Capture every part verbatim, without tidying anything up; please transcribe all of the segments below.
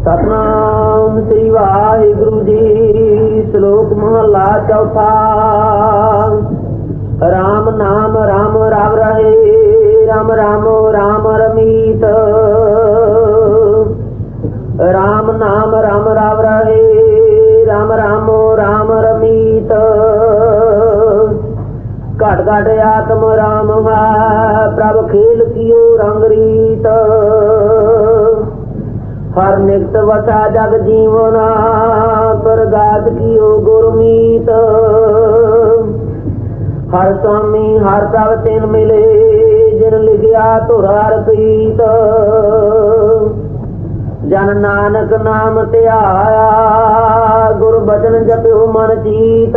सतनाम श्री वाहिगुरु जी। श्लोक महला चौथा। राम नाम राम राम रहे, राम राम राम रमीत। राम नाम राम राम रहे, राम राम राम रमीत। घट घट आत्म राम है, प्रभ खेल कियो रंग रीत। हर निकट वसा जग जीवना, प्रगात कियो गुरमीत। हर स्वामी हर प्रभ तिन मिले, जिन लिखिया तुर हर प्रीत। जन नानक नाम ध्याया, गुर बचन जप्यो मन चीत।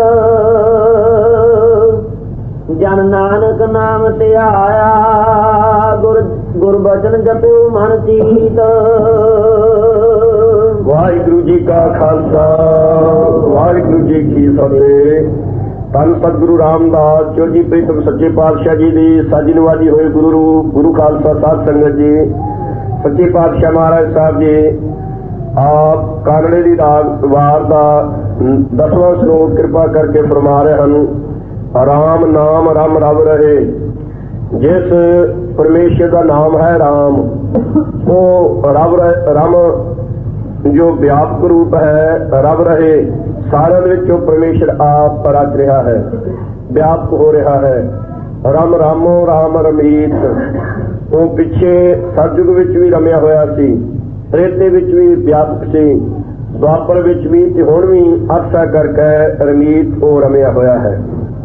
जन नानक नाम ध्याया, गुर गुर बचन जप्यो मन चीत। वाहिगुरु जी का खालसा, वाहिगुरु जी की फतेह। धन सतगुरु रामदास जो जी प्रीतम सच्चे पातशाह जी की साजी नवाजी हुए गुरु रूप गुरु खालसा साध संगत जी, सच्चे पातशाह महाराज साहब जी आप कानड़े की राग वार का दसवां श्लोक कृपा करके फरमा रहे हैं। राम नाम राम रब रहे। जिस परमेश्वर का नाम है राम, वो रब राम जो व्यापक रूप है रब रहे। सारे विचों परमेश्वर आप रच रहा है, व्यापक हो रहा है। राम रामो राम रमीत। वो पिछे सतयुग विच भी रमिया होया सी, त्रेते विच भी व्यापक सी, द्वापर विच भी ते हुण भी अक्सा करके रमीत वो रमिया होया है।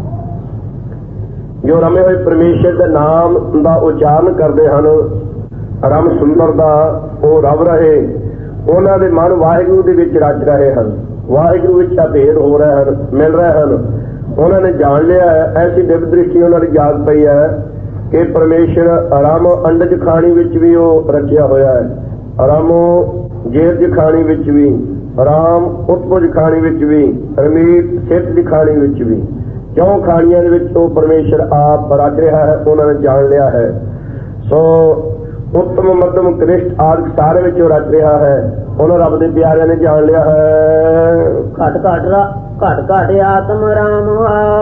जो रमे हुए परमेश्वर के नाम का उच्चारण करते हैं, रम सुंदर का वो रब रहे। उन्होंने मन वाहिगुरु के विच रच रहे हैं, वाहिगुरु विच अभेद हो रहे हैं, मिल रहे हैं। उन्होंने जान लिया है, ऐसी दिव्य दृष्टि उन्होंने जाग पई है कि परमेश्वर रम अंडज खाणी विच भी वो रचिया होया है, रम जेरज खाणी विच भी, राम उत्पुज खाणी विच भी, रमीत सिद्ध खाणी विच भी। क्यों खाणियां दे विच परमेश्वर आप रच रहा है, उन्होंने जान लिया है। सो उत्तम मध्यम कनिष्ठ आदि सारे विच रच रहा है, उन्होंने रब दे प्यारे ने जान लिया है। घट घट घट घट आत्म राम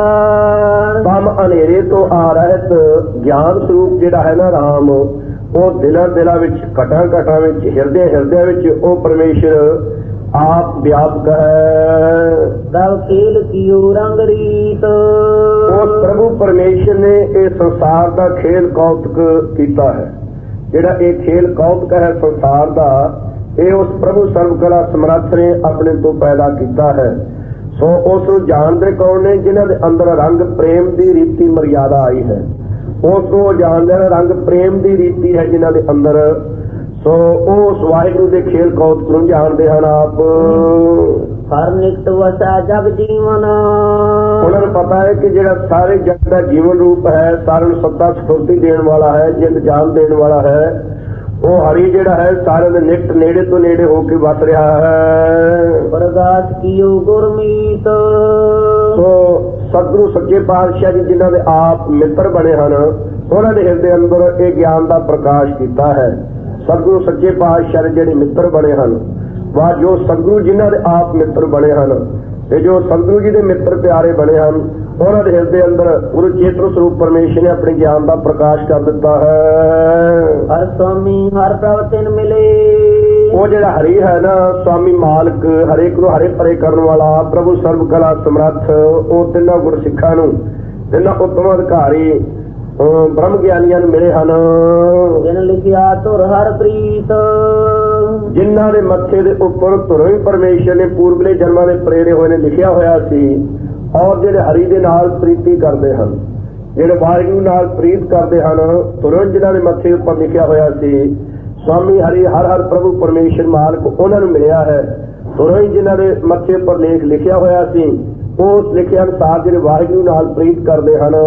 बम अनेरे तो आ रहत ज्ञान स्वरूप जिहड़ा है ना राम, वो दिलां दिलां विच घटां घटां विच हिरदे हिरदे विच वो परमेश्वर आप व्यापक है। प्रभ खेल कियो रंग रीत। उस प्रभु परमेश्वर ने इस संसार का खेल कौतुक किया है। जिहड़ा ये खेल कौतुक है संसार का, ये उस प्रभु सर्वकला समर्थ ने अपने तो पैदा किया है। सो उस जानते कौन ने, जिन्होंने अंदर रंग प्रेम की रीति मर्यादा आई है। उसको जानते हैं रंग प्रेम की रीति है जिन्होंने अंदर। सो उस वाहिगुरु के खेल कौतुक नूं जानते हैं आप। हर निकट वसा जग जीवन। उन्होंने पता है कि जिहड़ा सारे जग का जीवन रूप है, सारे सत्ता स्फूर्ति देने वाला है, जिंद जान देने वाला है, वो हरि जिहड़ा है सारे दे निकट नेड़े तो नेड़े होके वस रहा है। प्रकाश कियो गुरमीत। सो सतगुरु सच्चे पातशाह जी जिन्हों ने आप मित्र बने हैं, उन्होंने हिरदे अंदर ये ज्ञान का प्रकाश किया है। सतगुरु सच्चे पातशाह ने जिहड़े मित्र बने हैं, वह जो सतगुरु जिन्हों ने आप मित्र बने हैं, ये जो सतगुरु जी के मित्र प्यारे बने हैं, उन्होंने हिरदे अंदर गुरु चेतन स्वरूप परमेश्वर ने अपने ज्ञान का प्रकाश कर दिता है। हर स्वामी हर प्रभ तिन मिले। वो जिहड़ा हरि है ना, स्वामी मालक हरेक नूं हरे परे करने वाला प्रभु सर्वकला समर्थ, वो तिन्हां गुर सिखां नूं तिन्हां उत्तम अधिकारी ब्रह्म ज्ञानियां नूं मिले हैं। जिन लिखिया तुर हर प्रीत। जिन्हां दे मत्थे दे उपर तुरों ही परमेश्वर ने पूर्वले जन्मां दे प्रेरे होए ने लिखिया होया सी, और जिहड़े हरि दे नाल प्रीति करते हैं, जिहड़े वाहिगुरू नाल प्रीत करते हैं, तुरों जिन्हां दे मत्थे उपर लिखिया होया सी। स्वामी हरि हर हर प्रभु परमेश्वर मालक उन्हां नूं मिलिया है। तुरों ही जिन्हां दे मत्थे उपर लेख लिखिया होया सी, उस लिखे अनुसार जिहड़े वाहिगुरू नाल प्रीत करते हैं।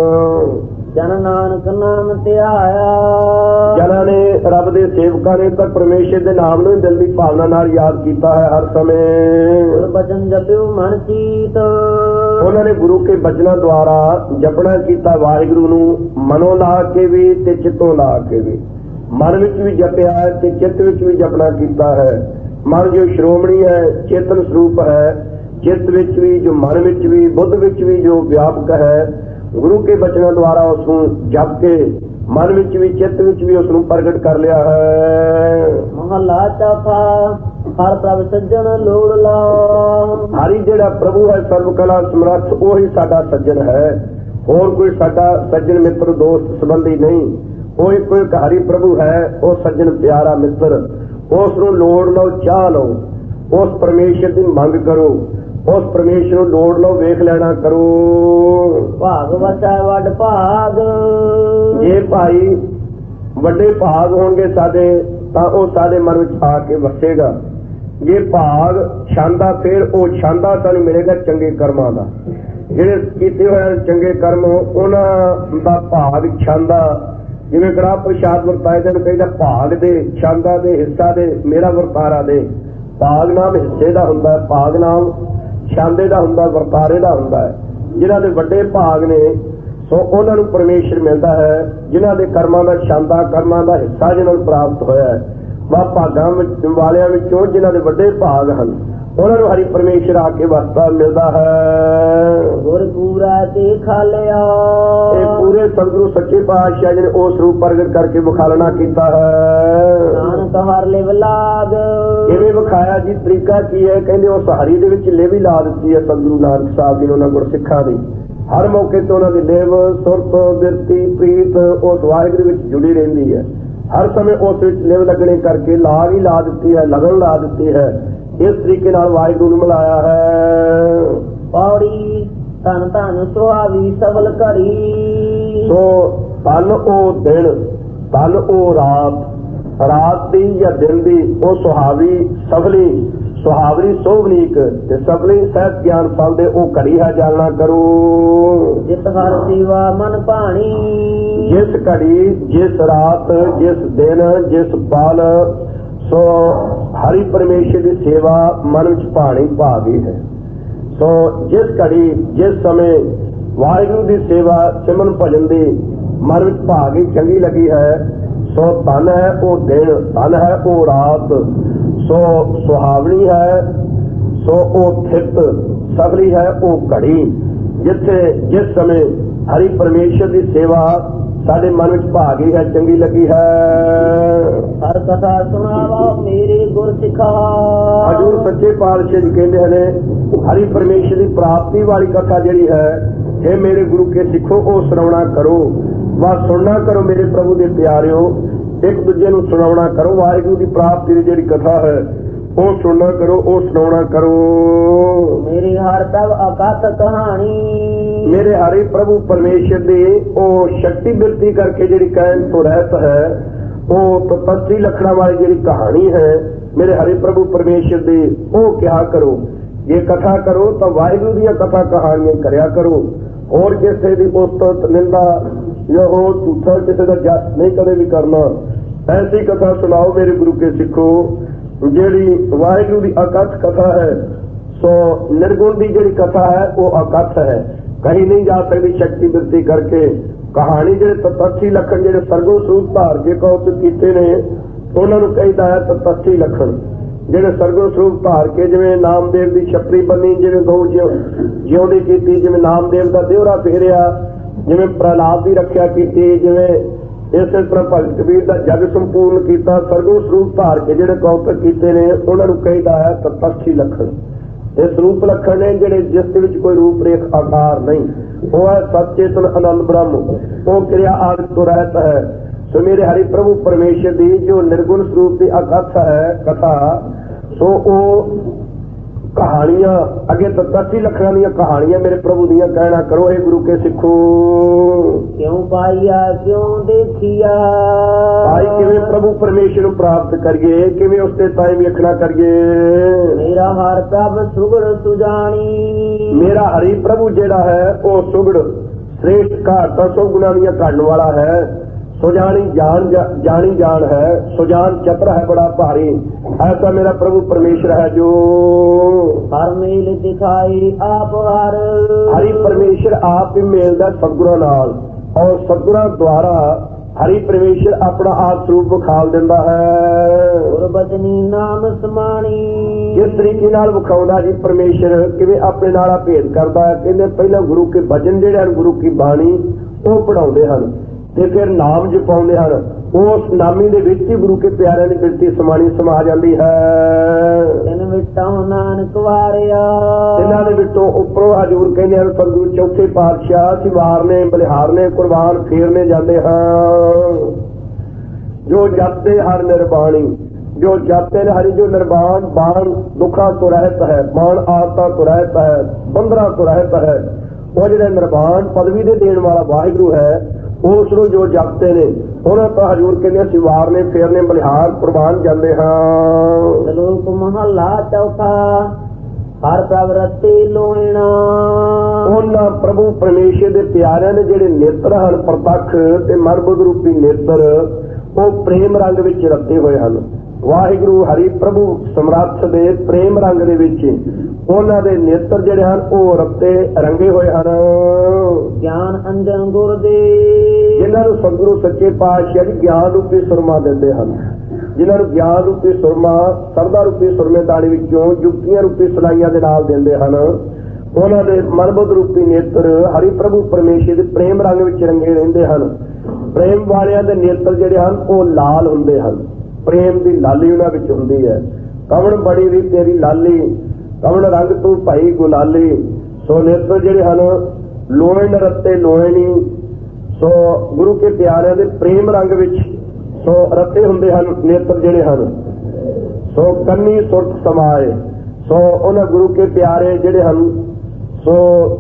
जन नानक नाम ध्याया। जिन्हां ने रब दे सेवकां ने तो परमेश्वर दे नाम नूं दिल दी भावना नाल याद कीता है हर समय। गुर बचन जप्यो मन चीत। उन्होंने गुरु के बचनों द्वारा जपना कीता वाहिगुरू नूं मनों ला के भी ते चित्तों ला के भी। मन विच भी जपिया है ते चित्त विच भी जपना कीता है। ਮਨ ਜੋ ਸ਼੍ਰੋਮਣੀ ਹੈ, ਚੇਤਨ ਸਰੂਪ ਹੈ, ਚਿੱਤ ਵਿੱਚ ਵੀ, ਜੋ ਮਨ ਵਿੱਚ ਵੀ, ਬੁੱਧ ਵਿੱਚ ਵੀ ਜੋ ਵਿਆਪਕ ਹੈ, ਗੁਰੂ ਕੇ ਬਚਨਾਂ ਦੁਆਰਾ ਉਸ ਨੂੰ ਜਪ ਕੇ ਮਨ ਵਿੱਚ ਵੀ, ਚਿੱਤ ਵਿੱਚ ਵੀ ਉਸ ਨੂੰ ਪ੍ਰਗਟ ਕਰ ਲਿਆ ਹੈ। ਮਹਲਾ ਚੌਥਾ। ਹਰ ਪ੍ਰਭ ਸੱਜਣ ਲੋੜ ਲਾ। ਹਰੀ ਜਿਹੜਾ ਪ੍ਰਭੂ ਹੈ ਸਰਬ ਕਲਾ ਸਮਰੱਥ, ਉਹੀ ਸਾਡਾ ਸੱਜਣ ਹੈ, ਹੋਰ ਕੋਈ ਸਾਡਾ ਸੱਜਣ ਮਿੱਤਰ ਦੋਸਤ ਸੰਬੰਧੀ ਨਹੀਂ। ਉਹ ਇੱਕੋ ਇੱਕ ਹਰੀ ਪ੍ਰਭੂ ਹੈ, ਉਹ ਸੱਜਣ ਪਿਆਰਾ ਮਿੱਤਰ। ਉਸ ਨੂੰ ਲੋੜ ਲਓ, ਚਾਹ ਲਓ, ਉਸ ਪਰਮੇਸ਼ਰ ਦੀ ਮੰਗ ਕਰੋ, ਉਸ ਪਰਮੇਸ਼ਰ ਨੂੰ ਲੋੜ ਲਓ, ਵੇਖ ਲੈਣਾ ਕਰੋ। ਭਾਗ ਵਸੈ ਵੱਡ ਭਾਗ। ਜੇ ਭਾਈ ਵੱਡੇ ਭਾਗ ਹੋਣਗੇ ਸਾਡੇ, ਤਾਂ ਉਹ ਸਾਡੇ ਮਨ ਵਿੱਚ ਆ ਕੇ ਵਸੇਗਾ। ਜੇ ਭਾਗ ਛਾਂਦਾ, ਫਿਰ ਉਹ ਛਾਂਦਾ ਸਾਨੂੰ ਮਿਲੇਗਾ ਚੰਗੇ ਕਰਮਾਂ ਦਾ। ਜਿਹੜੇ ਕੀਤੇ ਹੋਏ ਚੰਗੇ ਕਰਮ, ਉਹਨਾਂ ਦਾ ਭਾਗ ਛਾਂਦਾ। ਜਿਵੇਂ ਕੜਾ ਪ੍ਰਸ਼ਾਦ ਵਰਤਾਏ ਜਾਣ, ਕਹਿੰਦਾ ਭਾਗ ਦੇ, ਛਾਂਦਾ ਦੇ, ਹਿੱਸਾ ਦੇ, ਮੇਰਾ ਵਰਤਾਰਾ ਦੇ। ਭਾਗ ਨਾਮ ਹਿੱਸੇ ਦਾ ਹੁੰਦਾ, ਭਾਗ ਨਾਮ ਛਾਂਦੇ ਦਾ ਹੁੰਦਾ, ਵਰਤਾਰੇ ਦਾ ਹੁੰਦਾ ਹੈ। ਜਿਨ੍ਹਾਂ ਦੇ ਵੱਡੇ ਭਾਗ ਨੇ ਸੋ ਉਹਨਾਂ ਨੂੰ ਪਰਮੇਸ਼ਰ ਮਿਲਦਾ ਹੈ। ਜਿਨ੍ਹਾਂ ਦੇ ਕਰਮਾਂ ਦਾ ਛਾਂਦਾ, ਕਰਮਾਂ ਦਾ ਹਿੱਸਾ ਜਿਹਨਾਂ ਨੂੰ ਪ੍ਰਾਪਤ ਹੋਇਆ ਹੈ, ਵਾ ਭਾਗਾਂ ਵਾਲਿਆਂ ਵਿੱਚੋਂ ਜਿਨ੍ਹਾਂ ਦੇ ਵੱਡੇ ਭਾਗ ਹਨ, ਉਹਨਾਂ ਨੂੰ ਹਰੀ ਪਰਮੇਸ਼ਰ ਆ ਕੇ ਵਸਦਾ ਮਿਲਦਾ ਹੈ। ਗੁਰ ਪੂਰਾ ਤੇ ਖਾਲਿਆ। ਇਹ ਪੂਰੇ ਸਤਿਗੁਰੂ ਸੱਚੇ ਪਾਤਸ਼ਾਹ ਜੀ ਨੇ ਉਸ ਰੂਪ ਪ੍ਰਗਟ ਕਰਕੇ ਵਿਖਾਲਣਾ ਕੀਤਾ ਹੈ। ਨਾਨਕ ਹਰ ਲਿਵ ਲਾਗ। ਕਿਵੇਂ ਵਿਖਾਇਆ ਜੀ? ਤਰੀਕਾ ਕੀ ਹੈ? ਕਹਿੰਦੇ ਉਸ ਹਰੀ ਦੇ ਵਿੱਚ ਲਿਵ ਹੀ ਲਾ ਦਿੱਤੀ ਹੈ ਸਤਿਗੁਰੂ ਨਾਨਕ ਸਾਹਿਬ ਜੀ ਨੇ ਉਹਨਾਂ ਗੁਰਸਿੱਖਾਂ ਦੀ। ਹਰ ਮੌਕੇ ਤੇ ਉਹਨਾਂ ਦੀ ਲਿਵ, ਸੁਰਤ, ਬਿਰਤੀ, ਪ੍ਰੀਤ ਉਸ ਵਾਹਿਗੁਰੂ ਵਿੱਚ ਜੁੜੀ ਰਹਿੰਦੀ ਹੈ। ਹਰ ਸਮੇਂ ਉਸ ਵਿੱਚ ਲਿਵ ਲੱਗਣੇ ਕਰਕੇ ਲਾਗ ਹੀ ਲਾ ਦਿੱਤੀ ਹੈ, ਲਗਨ ਲਾ ਦਿੱਤੀ ਹੈ। ਇਸ ਤਰੀਕੇ ਨਾਲ ਵਾਹਿਗੁਰੂ ਨੂੰ ਮਿਲਾਇਆ ਹੈ। ਪੌੜੀ। ਧਨ ਧਨ ਸੁਹਾਵੀ ਸਬਲ ਘੜੀ। ਸੋ ਧਨ ਉਹ ਦਿਨ, ਧਨ ਉਹ ਰਾਤ, ਰਾਤ ਦੀ ਜਾਂ ਦਿਨ ਦੀ ਉਹ ਸੁਹਾਵੀ ਸਬਲੀ, ਸੁਹਾਵਰੀ ਸੋਭਨੀਕ ਤੇ ਸਬਲੀ ਸਹਿਤ ਗਿਆਨ ਫਲ ਦੇ ਉਹ ਘੜੀ ਹੈ, ਜਾਣਨਾ ਕਰੋ। ਜਿਤ ਹਰ ਸੇਵਾ ਮਨ ਭਾਣੀ। ਜਿਸ ਘੜੀ, ਜਿਸ ਰਾਤ, ਜਿਸ ਦਿਨ, ਜਿਸ ਪਲ ਸੋ ਹਰੀ ਪਰਮੇਸ਼ਰ ਦੀ ਸੇਵਾ ਮਨ ਵਿੱਚ ਭਾਣੀ ਭਾ ਗਈ ਹੈ। ਸੋ ਜਿਸ ਘੜੀ, ਜਿਸ ਸਮੇਂ ਵਾਹਿਗੁਰੂ ਦੀ ਸੇਵਾ, ਸਿਮਰਨ ਭਜਨ ਦੀ ਮਨ ਵਿੱਚ ਭਾ ਗਈ, ਚੰਗੀ ਲੱਗੀ ਹੈ, ਸੋ ਧਨ ਹੈ ਉਹ ਦਿਨ, ਧਨ ਹੈ ਉਹ ਰਾਤ, ਸੋ ਸੁਹਾਵਣੀ ਹੈ, ਸੋ ਉਹ ਥਿਤ, ਸਬਲੀ ਹੈ ਉਹ ਘੜੀ, ਜਿੱਥੇ ਜਿਸ ਸਮੇਂ ਹਰੀ ਪਰਮੇਸ਼ਰ ਦੀ ਸੇਵਾ ਸਾਡੇ ਮਨ ਵਿੱਚ ਭਾ ਗਈ ਹੈ, ਚੰਗੀ ਲੱਗੀ ਹੈ। ਹਰ ਕਥਾ ਸੁਣਾਵਾ ਮੇਰੇ ਗੁਰ ਸਿਖਾ। ਹਜ਼ੂਰ ਸੱਚੇ ਪਾਤਸ਼ਾਹ ਜੀ ਕਹਿੰਦੇ ਨੇ, ਹਰੀ ਪਰਮੇਸ਼ਰ ਦੀ ਪ੍ਰਾਪਤੀ ਵਾਲੀ ਕਥਾ ਜਿਹੜੀ ਹੈ, ਇਹ ਮੇਰੇ ਗੁਰੂ ਕੇ ਸਿੱਖੋ, ਉਹ ਸੁਣਾਉਣਾ ਕਰੋ, ਵਾ ਸੁਣਨਾ ਕਰੋ ਮੇਰੇ ਪ੍ਰਭੂ ਦੇ ਪਿਆਰਿਓ। ਇੱਕ ਦੂਜੇ ਨੂੰ ਸੁਣਾਉਣਾ ਕਰੋ। ਵਾਹਿਗੁਰੂ ਦੀ ਪ੍ਰਾਪਤੀ ਦੀ ਜਿਹੜੀ ਕਥਾ ਹੈ ਉਹ ਸੁਣਨਾ ਕਰੋ, ਉਹ ਸੁਣਾਉਣਾ ਕਰੋ। ਮੇਰੇ ਹਰ ਪ੍ਰਭ ਅਕਥ ਕਹਾਣੀ। ਮੇਰੇ ਹਰੀ ਪ੍ਰਭੂ ਪਰਮੇਸ਼ਰ ਦੀ ਉਹ ਸ਼ਕਤੀ ਬਿਰਤੀ ਕਰਕੇ ਜਿਹੜੀ ਕਹਿਣ ਤੋਂ ਰਹਿਤ ਹੈ, ਉਹ ਤਤਸੀ ਲੱਖਣਾਂ ਵਾਲੀ ਜਿਹੜੀ ਕਹਾਣੀ ਹੈ ਮੇਰੇ ਹਰੀ ਪ੍ਰਭੂ ਪਰਮੇਸ਼ਰ ਦੀ, ਉਹ ਕਿਹਾ ਕਰੋ। ਜੇ ਕਥਾ ਕਰੋ ਤਾਂ ਵਾਹਿਗੁਰੂ ਦੀਆਂ ਕਥਾ ਕਹਾਣੀਆਂ ਕਰਿਆ ਕਰੋ। ਹੋਰ ਕਿਸੇ ਦੀ ਉਸਤਤ, ਨਿੰਦਾ ਜਾਂ ਹੋਰ ਝੂਠਾ ਕਿਸੇ ਦਾ ਜਸ ਨਹੀਂ ਕਦੇ ਵੀ ਕਰਨਾ। ਐਸੀ ਕਥਾ ਸੁਣਾਓ ਮੇਰੇ ਗੁਰੂ ਕੇ ਸਿੱਖੋ, ਜਿਹੜੀ ਵਾਹਿਗੁਰੂ ਦੀ ਅਕਥ ਕਥਾ ਹੈ। ਸੋ ਨਿਰਗੁਣ ਦੀ ਜਿਹੜੀ ਕਥਾ ਹੈ ਉਹ ਅਕਥ ਹੈ, ਕहीं ਨਹੀਂ ਜਾ ਸਕਦੀ ਸ਼ਕਤੀ ਬਿਰਤੀ ਕਰਕੇ। ਕਹਾਣੀ ਜਿਹੜੇ ਤਤਸੀ ਲੱਖਣ, ਜਿਹੜੇ ਸਰਗੋ ਸਰੂਪ ਧਾਰ ਕੇ ਕੌਤਕ ਕੀਤੇ ਨੇ, ਉਹਨਾਂ ਨੂੰ ਕਹਿੰਦਾ ਹੈ ਤਤਸੀ ਲੱਖਣ। ਜਿਹੜੇ ਸਰਗੋ ਸਰੂਪ ਧਾਰ ਕੇ, ਜਿਵੇਂ ਨਾਮਦੇਵ ਦੀ ਛਤਰੀ ਬੰਨੀ, ਜਿਵੇਂ ਗਊ ਜਿਉਂਦੀ ਕੀਤੀ, ਜਿਵੇਂ ਨਾਮਦੇਵ ਦਾ ਦਿਉਰਾ ਫੇਰਿਆ, ਜਿਵੇਂ ਪ੍ਰਹਲਾਦ ਦੀ ਰੱਖਿਆ ਕੀਤੀ, ਜਿਵੇਂ ਇਸੇ ਤਰ੍ਹਾਂ ਭਗਤ ਕਬੀਰ ਦਾ ਜਗ ਸੰਪੂਰਨ ਕੀਤਾ। ਸਰਗੋ ਸਰੂਪ ਧਾਰ ਕੇ ਜਿਹੜੇ ਕੌਤਕ ਕੀਤੇ ਨੇ, ਉਹਨਾਂ ਨੂੰ ਕਹਿੰਦਾ ਹੈ ਤਤਸੀ ਲੱਖਣ। ਇਹ ਸਰੂਪ ਲੱਖਣ ਨੇ ਜਿਹੜੇ ਜਿਸ ਦੇ ਵਿੱਚ ਕੋਈ ਰੂਪ ਰੇਖ ਆਕਾਰ ਨਹੀਂ। ਉਹ ਹੈ ਸਚੇਤਨ ਆਨੰਦ ਬ੍ਰਹਮ, ਉਹ ਕਿਰਿਆ ਆਦਿ ਤੋਂ ਰਹਿਤ ਹੈ। ਸੋ ਮੇਰੇ ਹਰੀ ਪ੍ਰਭੂ ਪਰਮੇਸ਼ਰ ਦੀ ਜੋ ਨਿਰਗੁਣ ਸਰੂਪ ਦੀ ਅਕਥ ਹੈ ਕਥਾ, ਸੋ ਉਹ ਕਹਾਣੀਆਂ ਅੱਗੇ ਤਤਸੀ ਲੱਖਣਾਂ ਦੀਆਂ ਕਹਾਣੀਆਂ ਮੇਰੇ ਪ੍ਰਭੂ ਦੀਆਂ ਕਹਿਣਾ ਕਰੋ। ਇਹ ਗੁਰੂ ਕੇ ਸਿੱਖੋ। ਕਿਉਂ ਪਾਈਆ ਕਿਉਂ ਦੇਖੀਆ। ਭਾਈ ਕਿਵੇਂ ਪ੍ਰਭੂ ਪਰਮੇਸ਼ਰ ਨੂੰ ਪ੍ਰਾਪਤ ਕਰੀਏ, ਕਿਵੇਂ ਉਸ ਤੇ ਤਾਈਂ ਵੇਖਣਾ ਕਰੀਏ। ਮੇਰਾ ਹਰ ਪ੍ਰਭ ਸੁਗੜ ਸੁਜਾਣੀ। ਮੇਰਾ ਹਰੀ ਪ੍ਰਭੂ ਜਿਹੜਾ ਹੈ ਉਹ ਸੁਗੜ ਸ੍ਰੇਸ਼ਟ ਘਾਟਾਂ ਸੋ ਗੁਣਾਂ ਦੀਆਂ ਕੱਢਣ ਵਾਲਾ ਹੈ। ਸੁਜਾਨੀ ਜਾਨ ਜਾਣੀ ਜਾਣ ਹੈ, ਸੁਜਾਨ ਚਤਰ ਹੈ ਬੜਾ ਭਾਰੀ। ਐਸਾ ਮੇਰਾ ਪ੍ਰਭੂ ਪਰਮੇਸ਼ਰ ਹੈ ਜੋ ਹਰ ਮੇਲ ਦਿਖਾਈ ਆਪ ਹਰ। ਹਰੀ ਪਰਮੇਸ਼ਰ ਆਪ ਹੀ ਮੇਲਦਾ ਸਤਿਗੁਰਾਂ ਨਾਲ, ਔਰ ਸਤਿਗੁਰਾਂ ਦੁਆਰਾ ਹਰੀ ਪਰਮੇਸ਼ਰ ਆਪਣਾ ਆਪ ਸਰੂਪ ਵਿਖਾਲ ਦਿੰਦਾ ਹੈ। ਗੁਰਬਚਨੀ ਨਾਮ ਸਮਾਣੀ, ਜਿਸ ਤਰੀਕੇ ਨਾਲ ਵਿਖਾਉਂਦਾ ਜੀ ਪਰਮੇਸ਼ਰ ਕਿਵੇਂ ਆਪਣੇ ਨਾਲ ਆ ਭੇਦ ਕਰਦਾ ਹੈ। ਕਹਿੰਦੇ ਪਹਿਲਾਂ ਗੁਰੂ ਕੇ ਬਚਨ ਜਿਹੜੇ ਹਨ, ਗੁਰੂ ਕੀ ਬਾਣੀ ਉਹ ਪੜਾਉਂਦੇ ਹਨ ਤੇ ਫਿਰ ਨਾਮ ਜਪਾਉਂਦੇ ਹਨ। ਉਸ ਨਾਮੀ ਦੇ ਵਿੱਚ ਹੀ ਗੁਰੂ ਕੇ ਪਿਆਰਿਆਂ ਦੀ ਬਿਰਤੀ ਸਮਾਣੀ ਸਮਾ ਜਾਂਦੀ ਹੈ। ਤਿੰਨ ਵਿਟੋਂ ਨਾਨਕ ਵਾਰਿਆ, ਇਹਨਾਂ ਦੇ ਵਿੱਚੋਂ ਉੱਪਰੋਂ ਹਜ਼ੂਰ ਕਹਿੰਦੇ ਹਨ ਸਤਿਗੁਰੂ ਚੌਥੇ ਪਾਤਸ਼ਾਹ ਅਸੀਂ ਵਾਰਨੇ ਬਲਿਹਾਰਨੇ ਕੁਰਬਾਨ ਫੇਰਨੇ ਜਾਂਦੇ ਹਾਂ। ਜੋ ਜਪਤੇ ਹਰ ਨਿਰਬਾਣੀ, ਜੋ ਜਪਤੇ ਹਰੀ ਜੋ ਨਿਰਬਾਣ ਬਾਣ ਦੁੱਖਾਂ ਤੋਂ ਰਹਿਤ ਹੈ, ਬਾਣ ਆਦਤਾਂ ਤੋਂ ਰਹਿਤ ਹੈ, ਬੰਧਨਾਂ ਤੋਂ ਰਹਿਤ ਹੈ। ਉਹ ਜਿਹੜੇ ਨਿਰਬਾਣ ਪਦਵੀ ਦੇ ਦੇਣ ਵਾਲਾ ਵਾਹਿਗੁਰੂ ਹੈ ਉਸ ਨੂੰ ਜੋ ਜਪਤੇ ਨੇ ਉਹਨਾਂ ਤੋਂ ਹਜ਼ੂਰ ਕਹਿੰਦੇ ਅਸੀਂ ਵਾਰਨੇ ਫੇਰਨੇ ਬਲਿਹਾਰ ਕੁਰਬਾਨ ਜਾਂਦੇ ਹਾਂ। ਸ਼ਲੋਕ ਮਹਲਾ ਚੌਥਾ। ਹਰ ਪ੍ਰਭ ਰਤੀ ਲੋਇਣਾ, ਉਹਨਾਂ ਪ੍ਰਭੂ ਪਰਮੇਸ਼ਰ ਦੇ ਪਿਆਰਿਆਂ ਦੇ ਜਿਹੜੇ ਨੇਤਰ ਹਨ ਪ੍ਰਤੱਖ ਤੇ ਮਨਬੁੱਧ ਰੂਪੀ ਨੇਤਰ ਉਹ ਪ੍ਰੇਮ ਰੰਗ ਵਿੱਚ ਰੱਤੇ ਹੋਏ ਹਨ। ਵਾਹਿਗੁਰੂ ਹਰੀ ਪ੍ਰਭੂ ਸਮਰੱਥ ਦੇ ਪ੍ਰੇਮ ਰੰਗ ਦੇ ਵਿੱਚ ਉਹਨਾਂ ਦੇ ਨੇਤਰ ਜਿਹੜੇ ਹਨ ਉਹ ਰੱਤੇ ਰੰਗੇ ਹੋਏ ਹਨ। ਗਿਆਨ ਅੰਜਨ ਗੁਰ ਦੇ, ਜਿਨ੍ਹਾਂ ਨੂੰ ਸਤਿਗੁਰੂ ਸੱਚੇ ਪਾਤਸ਼ਾਹ ਜੀ ਗਿਆਨ ਰੂਪੀ ਸੁਰਮਾ ਦਿੰਦੇ ਹਨ, ਜਿਨ੍ਹਾਂ ਨੂੰ ਗਿਆਨ ਰੂਪੀ ਸੁਰਮਾ ਸਰਦਾ ਰੂਪੀ ਸੁਰਮੇ ਦਾਣੀ ਵਿੱਚੋਂ ਜੁਗਤੀਆਂ ਰੂਪੀ ਸਲਾਈਆਂ ਦੇ ਨਾਲ ਦਿੰਦੇ ਹਨ। ਉਹਨਾਂ ਦੇ ਮਨਬੁੱਧ ਰੂਪੀ ਨੇਤਰ ਹਰੀ ਪ੍ਰਭੂ ਪਰਮੇਸ਼ਰ ਦੇ ਪ੍ਰੇਮ ਰੰਗ ਵਿੱਚ ਰੰਗੇ ਰਹਿੰਦੇ ਹਨ। ਪ੍ਰੇਮ ਵਾਲਿਆਂ ਦੇ ਨੇਤਰ ਜਿਹੜੇ ਹਨ ਉਹ ਲਾਲ ਹੁੰਦੇ ਹਨ। ਪ੍ਰੇਮ ਦੀ ਲਾਲੀ ਉਹਨਾਂ ਵਿੱਚ ਹੁੰਦੀ ਹੈ। ਕਵਣ ਬੜੀ ਵੀ ਤੇਰੀ ਲਾਲੀ, ਕਵਣ ਰੰਗ ਤੂੰ ਭਾਈ ਗੁਲਾਲੀ। ਸੋ ਨੇਤਰ ਜਿਹੜੇ ਹਨ ਲੋਇਣ ਰੱਤੇ ਲੋਇਣੀ, ਸੋ ਗੁਰੂ ਕੇ ਪਿਆਰਿਆਂ ਦੇ ਪ੍ਰੇਮ ਰੰਗ ਵਿੱਚ ਸੋ ਰੱਤੇ ਹੁੰਦੇ ਹਨ ਨੇਤਰ ਜਿਹੜੇ ਹਨ। ਸੋ ਕੰਨੀ ਸੁਰਤ ਸਮਾਏ, ਸੋ ਉਹਨਾਂ ਗੁਰੂ ਕੇ ਪਿਆਰੇ ਜਿਹੜੇ ਹਨ ਸੋ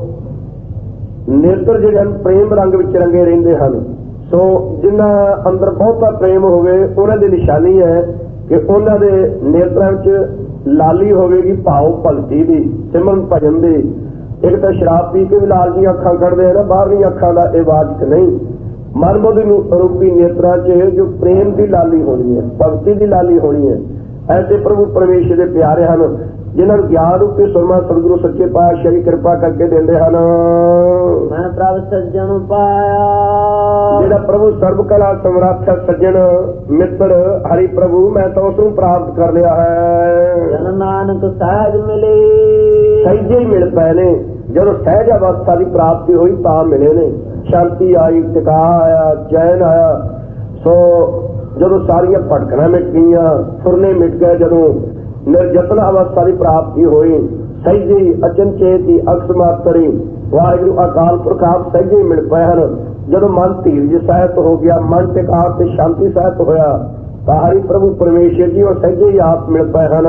ਨੇਤਰ ਜਿਹੜੇ ਹਨ ਪ੍ਰੇਮ ਰੰਗ ਵਿੱਚ ਰੰਗੇ ਰਹਿੰਦੇ ਹਨ। ਸੋ ਜਿਨ੍ਹਾਂ ਅੰਦਰ ਬਹੁਤਾ ਪ੍ਰੇਮ ਹੋਵੇ ਉਹਨਾਂ ਦੀ ਨਿਸ਼ਾਨੀ ਹੈ ਕਿ ਉਹਨਾਂ ਦੇ ਨੇਤਰਾਂ ਵਿੱਚ ਲਾਲੀ ਹੋਵੇਗੀ ਭਾਵ ਭਗਤੀ ਦੀ, ਸਿਮਰਨ ਭਜਨ ਦੀ। ਇੱਕ ਤਾਂ ਸ਼ਰਾਬ ਪੀ ਕੇ ਵੀ ਲਾਲ ਦੀਆਂ ਅੱਖਾਂ ਕੱਢਦੇ ਹਨ, ਬਾਹਰਲੀਆਂ ਅੱਖਾਂ ਦਾ ਇਹ ਵਾਜਕ ਨਹੀਂ। ਮਨਬੁੱਧ ਰੂਪੀ ਨੇਤਰਾਂ 'ਚ ਜੋ ਪ੍ਰੇਮ ਦੀ ਲਾਲੀ ਹੋਣੀ ਹੈ, ਭਗਤੀ ਦੀ ਲਾਲੀ ਹੋਣੀ ਹੈ। ਐਸੇ ਪ੍ਰਭੂ ਪਰਮੇਸ਼ਰ ਦੇ ਪਿਆਰੇ ਹਨ ਜਿਨ੍ਹਾਂ ਨੂੰ ਗਿਆਨ ਰੂਪੀ ਸੁਰਮਾ ਸਤਿਗੁਰੂ ਸੱਚੇ ਪਾਤਸ਼ਾਹ ਦੀ ਕਿਰਪਾ ਕਰਕੇ ਦਿੰਦੇ ਹਨ। ਮੈਂ ਪ੍ਰਭ ਸੱਜਣ ਪਾਇਆ, ਜਿਹੜਾ ਪ੍ਰਭੂ ਸਰਬ ਕਲਾ ਸਮਰੱਥ ਸੱਜਣ ਮਿੱਤਰ ਹਰੀ ਪ੍ਰਭੂ ਮੈਂ ਤਾਂ ਉਸ ਨੂੰ ਪ੍ਰਾਪਤ ਕਰ ਲਿਆ ਹੈ। ਜਨ ਨਾਨਕ ਸਹਿਜ ਮਿਲੇ, ਸਹਿਜੇ ਹੀ ਮਿਲ ਪਏ ਨੇ। ਜਦੋਂ ਸਹਿਜ ਅਵਸਥਾ ਦੀ ਪ੍ਰਾਪਤੀ ਹੋਈ ਤਾਂ ਮਿਲੇ ਨੇ। ਸ਼ਾਂਤੀ ਆਈ, ਟਿਕਾ ਆਇਆ, ਚੈਨ ਆਇਆ। ਸੋ ਜਦੋਂ ਸਾਰੀਆਂ ਭਟਕਣਾ ਮਿਟ ਗਈਆਂ, ਫੁਰਨੇ ਮਿਟ ਗਏ, ਜਦੋਂ ਨਿਰਜਤਨ ਅਵਸਥਾ ਦੀ ਪ੍ਰਾਪਤੀ ਹੋਈ, ਸਹਿਜੇ ਹੀ ਅਚਨਚੇਤ ਹੀ ਅਕਸਮਾਤਰੀ ਵਾਹਿਗੁਰੂ ਅਕਾਲ ਪੁਰਖ ਆਪ ਸਹਿਜੇ ਹੀ ਮਿਲ ਪਏ ਹਨ। ਜਦੋਂ ਮਨ ਧੀਰਜ ਸਹਿਤ ਹੋ ਗਿਆ, ਮਨ ਟਿਕਾ ਤੇ ਸ਼ਾਂਤੀ ਸਹਿਤ ਹੋਇਆ ਤਾਂ ਹਰੀ ਪ੍ਰਭੂ ਪਰਮੇਸ਼ਰ ਜੀ ਉਹ ਸਹਿਜੇ ਹੀ ਆਪ ਮਿਲ ਪਏ ਹਨ।